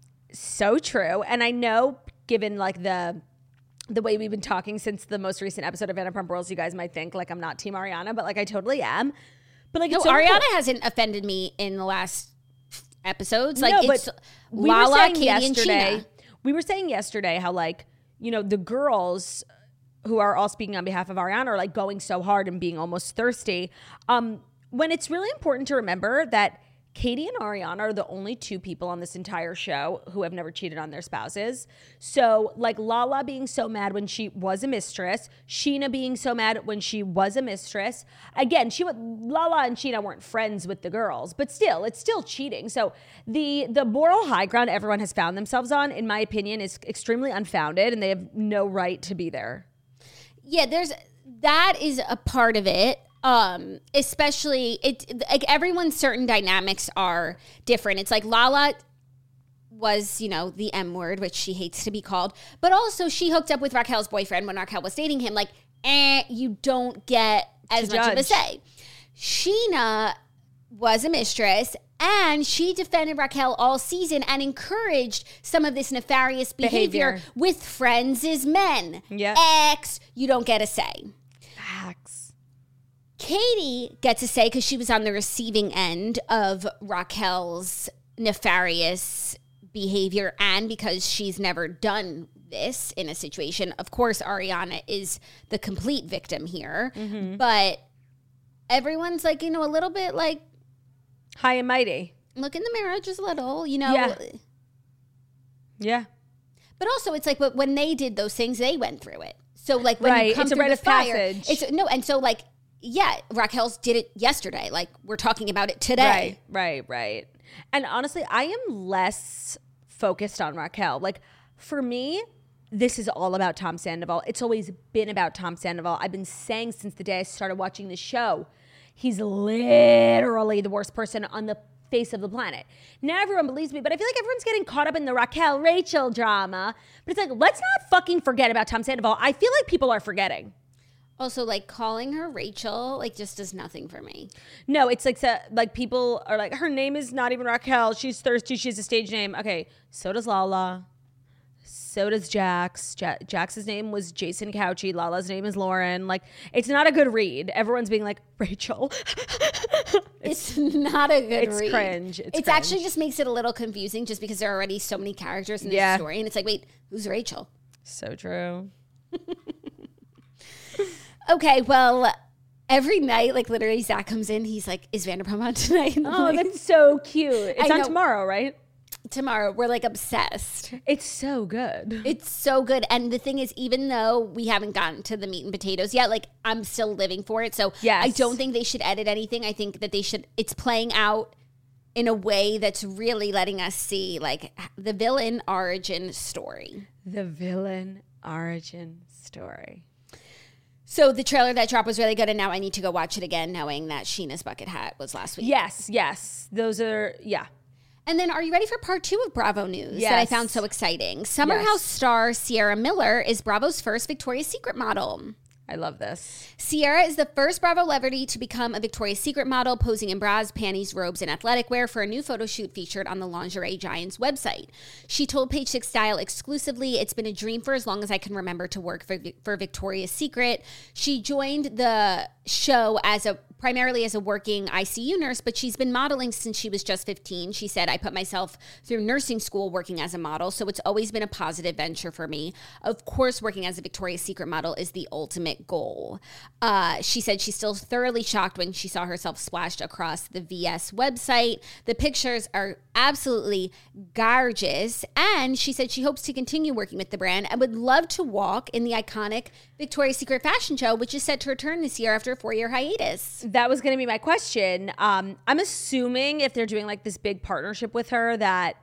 So true. And I know, given like the the way we've been talking since the most recent episode of Vanderpump Rules, you guys might think like I'm not Team Ariana, but like I totally am. But like, No, it's so Ariana cool. hasn't offended me in the last episodes. Like No, it's but we were Lala, saying Katie, and yesterday. Sheena. We were saying yesterday how like, you know, the girls who are all speaking on behalf of Ariana are like going so hard and being almost thirsty. Um, when it's really important to remember that Katie and Ariana are the only two people on this entire show who have never cheated on their spouses. So like Lala being so mad when she was a mistress, Sheena being so mad when she was a mistress. Again, she would, Lala and Sheena weren't friends with the girls, but still, it's still cheating. So the the moral high ground everyone has found themselves on, in my opinion, is extremely unfounded, and they have no right to be there. Yeah, there's that is a part of it. Um, especially it like everyone's certain dynamics are different. It's like Lala was, you know, the M word, which she hates to be called, but also she hooked up with Raquel's boyfriend when Raquel was dating him. Like, eh, you don't get as To much of a judge. say. Sheena was a mistress, and she defended Raquel all season and encouraged some of this nefarious behavior, Behavior. with friends as men. Yep. X, you don't get a say. Facts. Katie gets a say because she was on the receiving end of Raquel's nefarious behavior, and because she's never done this in a situation. Of course, Ariana is the complete victim here, Mm-hmm. but everyone's like, you know, a little bit like, High and mighty. look in the mirror just a little, you know. Yeah. Yeah. But also, it's like, but when they did those things, they went through it. So like when Right, you come it's a through rite the of fire, passage. it's no, and so like yeah, Raquel's did it yesterday. Like we're talking about it today. Right, right, right. And honestly, I am less focused on Raquel. Like for me, this is all about Tom Sandoval. It's always been about Tom Sandoval. I've been saying since the day I started watching the show, he's literally the worst person on the face of the planet. Now everyone believes me, but I feel like everyone's getting caught up in the Raquel Rachel drama. But it's like, let's not fucking forget about Tom Sandoval. I feel like people are forgetting. Also, like calling her Rachel, like just does nothing for me. No, it's like so, like people are like, her name is not even Raquel. She's thirsty. She has a stage name. Okay, so does Lala. So does Jax. Ja- Jax's name was Jason Couchy. Lala's name is Lauren. Like, it's not a good read. Everyone's being like, Rachel. It's, it's not a good it's read. Cringe. It's It's cringe. actually just makes it a little confusing just because there are already so many characters in this Yeah. story. And it's like, wait, who's Rachel? So true. Okay, well, every night, like literally Zach comes in, he's like, is Vanderpump on tonight? And I'm Oh, like, that's so cute. It's I on know. tomorrow, right? tomorrow. We're like obsessed. It's so good. It's so good. And the thing is, even though we haven't gotten to the meat and potatoes yet, like I'm still living for it. So Yes. I don't think they should edit anything. I think that they should, it's playing out in a way that's really letting us see like the villain origin story. The villain origin story. So the trailer that dropped was really good. And now I need to go watch it again, knowing that Sheena's bucket hat was last week. Yes, yes. Those are, yeah. And then are you ready for part two of Bravo news that I Yes. found so exciting? Summer Yes. House star Sierra Miller is Bravo's first Victoria's Secret model. I love this. Sierra is the first Bravo celebrity to become a Victoria's Secret model, posing in bras, panties, robes, and athletic wear for a new photo shoot featured on the Lingerie Giants website. She told Page Six Style exclusively, "It's been a dream for as long as I can remember to work for, for Victoria's Secret." She joined the show as a primarily as a working I C U nurse, but she's been modeling since she was just fifteen. She said, "I put myself through nursing school working as a model, so it's always been a positive venture for me. Of course, working as a Victoria's Secret model is the ultimate goal." Uh, she said she's still thoroughly shocked when she saw herself splashed across the V S website. The pictures are absolutely gorgeous, and she said she hopes to continue working with the brand and would love to walk in the iconic Victoria's Secret fashion show, which is set to return this year after a four-year hiatus. That was going to be my question. Um, I'm assuming if they're doing like this big partnership with her that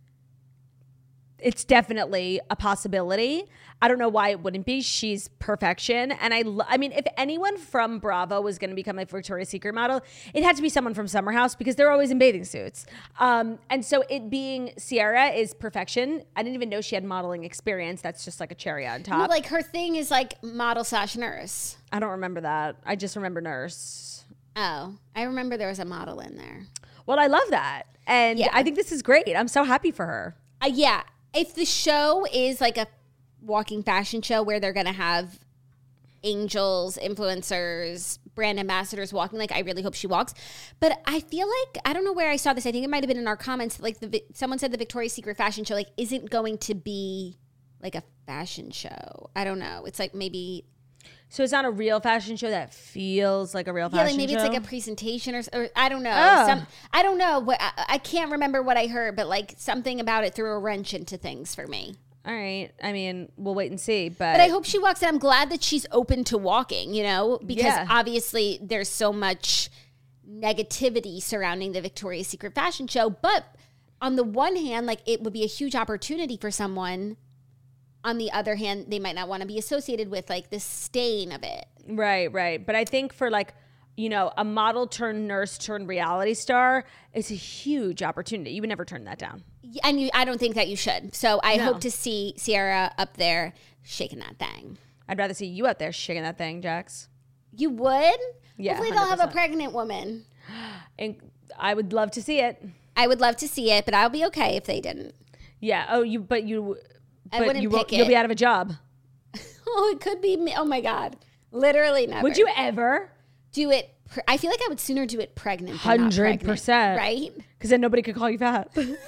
it's definitely a possibility. I don't know why it wouldn't be. She's perfection. And I, lo- I mean, if anyone from Bravo was going to become a Victoria's Secret model, it had to be someone from Summer House because they're always in bathing suits. Um, and so it being Sierra is perfection. I didn't even know she had modeling experience. That's just like a cherry on top. No, like her thing is like model slash nurse. I don't remember that. I just remember nurse. Oh, I remember there was a model in there. Well, I love that. And Yeah. I think this is great. I'm so happy for her. Uh, yeah. If the show is like a walking fashion show where they're going to have angels, influencers, brand ambassadors walking, like I really hope she walks. But I feel like, I don't know where I saw this. I think it might have been in our comments. Like the someone said the Victoria's Secret fashion show like isn't going to be like a fashion show. I don't know. It's like maybe... So it's not a real fashion show that feels like a real Yeah, fashion like maybe show? it's like a presentation or, or I don't know. Oh. Some, I don't know. What I, I can't remember what I heard, but like something about it threw a wrench into things for me. All right. I mean, we'll wait and see. But, But I hope she walks, and I'm glad that she's open to walking, you know, because Yeah. obviously there's so much negativity surrounding the Victoria's Secret fashion show. But on the one hand, like it would be a huge opportunity for someone. On the other hand, they might not want to be associated with like the stain of it. Right, right. But I think for like, you know, a model turned nurse turned reality star, it's a huge opportunity. You would never turn that down. And you, I don't think that you should. So I No. hope to see Sierra up there shaking that thing. I'd rather see you out there shaking that thing, Jax. You would? Yeah, Hopefully they'll have a one hundred percent. pregnant woman. And I would love to see it. I would love to see it, but I'll be okay if they didn't. Yeah. Oh, you, but you, I but wouldn't you won't- pick you'll be it. out of a job. Oh, it could be me. Oh my God. Literally never. Would you ever? do it? Pre- I feel like I would sooner do it pregnant than not Hundred pregnant, percent. right? Because then nobody could call you fat.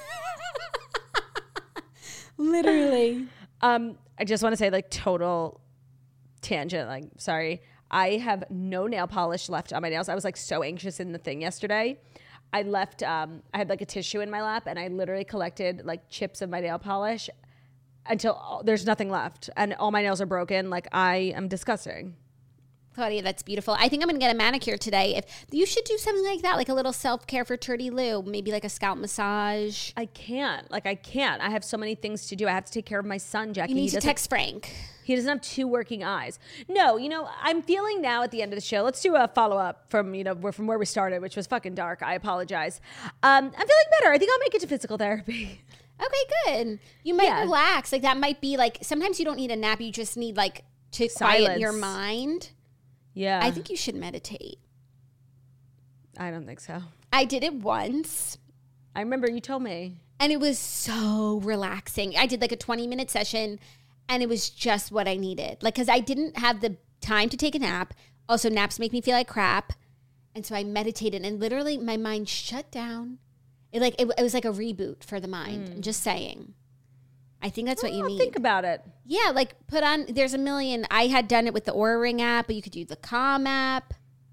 Literally. Um, I just want to say, like, total tangent. Like, sorry, I have no nail polish left on my nails. I was like so anxious in the thing yesterday. I left, um, I had like a tissue in my lap and I literally collected like chips of my nail polish until all, there's nothing left and all my nails are broken. Like I am disgusting. Claudia, that's beautiful. I think I'm going to get a manicure today. If you should do something like that, like a little self-care for Turdy Lou, maybe like a scalp massage. I can't. Like I can't. I have so many things to do. I have to take care of my son, Jackie. You need He to doesn't- text Frank. He doesn't have two working eyes. No, you know, I'm feeling now at the end of the show. Let's do a follow up from, you know, where from where we started, which was fucking dark. I apologize. Um, I'm feeling better. I think I'll make it to physical therapy. Okay, good. You might Yeah. relax. Like that might be like, sometimes you don't need a nap. You just need like to quiet Silence. your mind. Yeah. I think you should meditate. I don't think so. I did it once. I remember you told me. And it was so relaxing. I did like a twenty minute session and it was just what I needed. Like, cause I didn't have the time to take a nap. Also, naps make me feel like crap. And so I meditated and literally my mind shut down. It like, it, it was like a reboot for the mind. I'm just saying. I think that's what you Oh, need. think about it. Yeah, like put on, there's a million. I had done it with the Oura Ring app, but you could do the Calm app.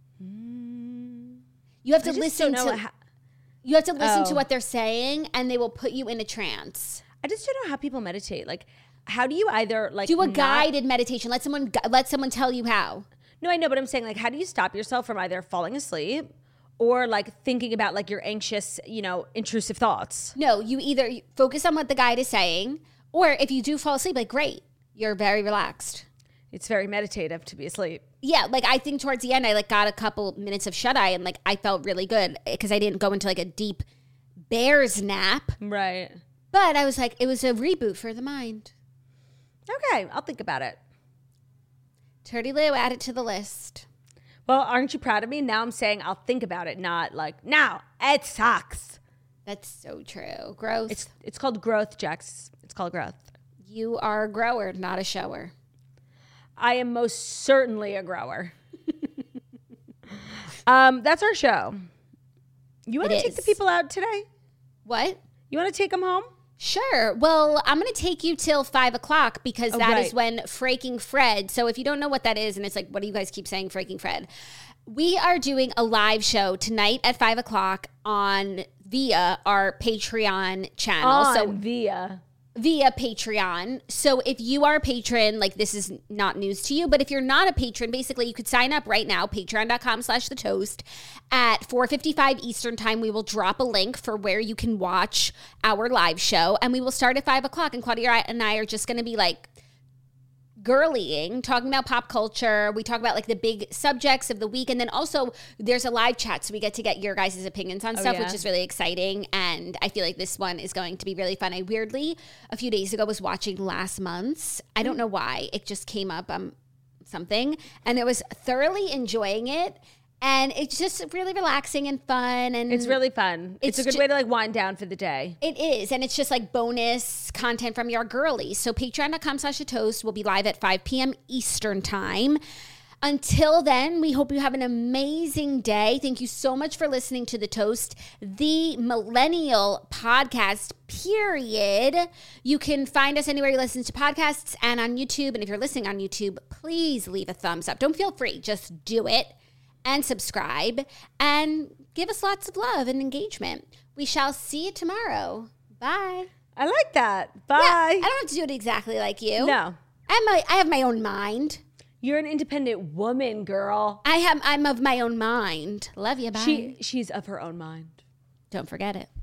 You have to I just listen don't know to, how- you have to listen to Oh. what they're saying and they will put you in a trance. I just don't know how people meditate. Like, how do you either like Do a not- guided meditation. Let someone gu- let someone tell you how. No, I know, but I'm saying like, how do you stop yourself from either falling asleep or like thinking about like your anxious, you know, intrusive thoughts? No, you either focus on what the guide is saying, or if you do fall asleep, like great, you're very relaxed. It's very meditative to be asleep. Yeah, like I think towards the end, I like got a couple minutes of shut eye, and like I felt really good because I didn't go into like a deep bear's nap. Right. But I was like, it was a reboot for the mind. Okay, I'll think about it. Turdy Lou, add it to the list. Well, aren't you proud of me? Now I'm saying I'll think about it, not like, now it sucks. That's so true. Growth. It's it's called growth, Jax. It's called growth. You are a grower, not a shower. I am most certainly a grower. um, that's our show. You want to It take the is. people out today? What? You want to take them home? Sure. Well, I'm going to take you till five o'clock because Oh, that is right. when Freaking Fred. So if you don't know what that is, and it's like, what do you guys keep saying, Freaking Fred? We are doing a live show tonight at five o'clock on via our Patreon channel. On So via. via Patreon. So if you are a patron, like this is not news to you, but if you're not a patron, basically you could sign up right now, patreon.com slash the toast. At four fifty-five Eastern time, we will drop a link for where you can watch our live show. And we will start at five o'clock. And Claudia and I are just going to be like girlying, talking about pop culture. We talk about like the big subjects of the week. And then also there's a live chat. So we get to get your guys' opinions on Oh, stuff, yeah. which is really exciting. And I feel like this one is going to be really fun. I weirdly, a few days ago, was watching last month's. I don't know why. It just came up um something. And I was thoroughly enjoying it. And it's just really relaxing and fun. And It's really fun. It's, It's a good ju- way to like wind down for the day. it is, and it's just like bonus content from your girlies. So patreon.com slash the toast will be live at five p.m. Eastern time. Until then, we hope you have an amazing day. Thank you so much for listening to The Toast, the millennial podcast, period. You can find us anywhere you listen to podcasts and on YouTube. And if you're listening on YouTube, please leave a thumbs up. Don't feel free, just do it. And subscribe and give us lots of love and engagement. We shall see you tomorrow. Bye. I like that. Yeah, Bye. I don't have to do it exactly like you. No. I have my, I have my own mind. You're an independent woman, girl. I have I'm of my own mind. Love you. Bye. She she's of her own mind. Don't forget it.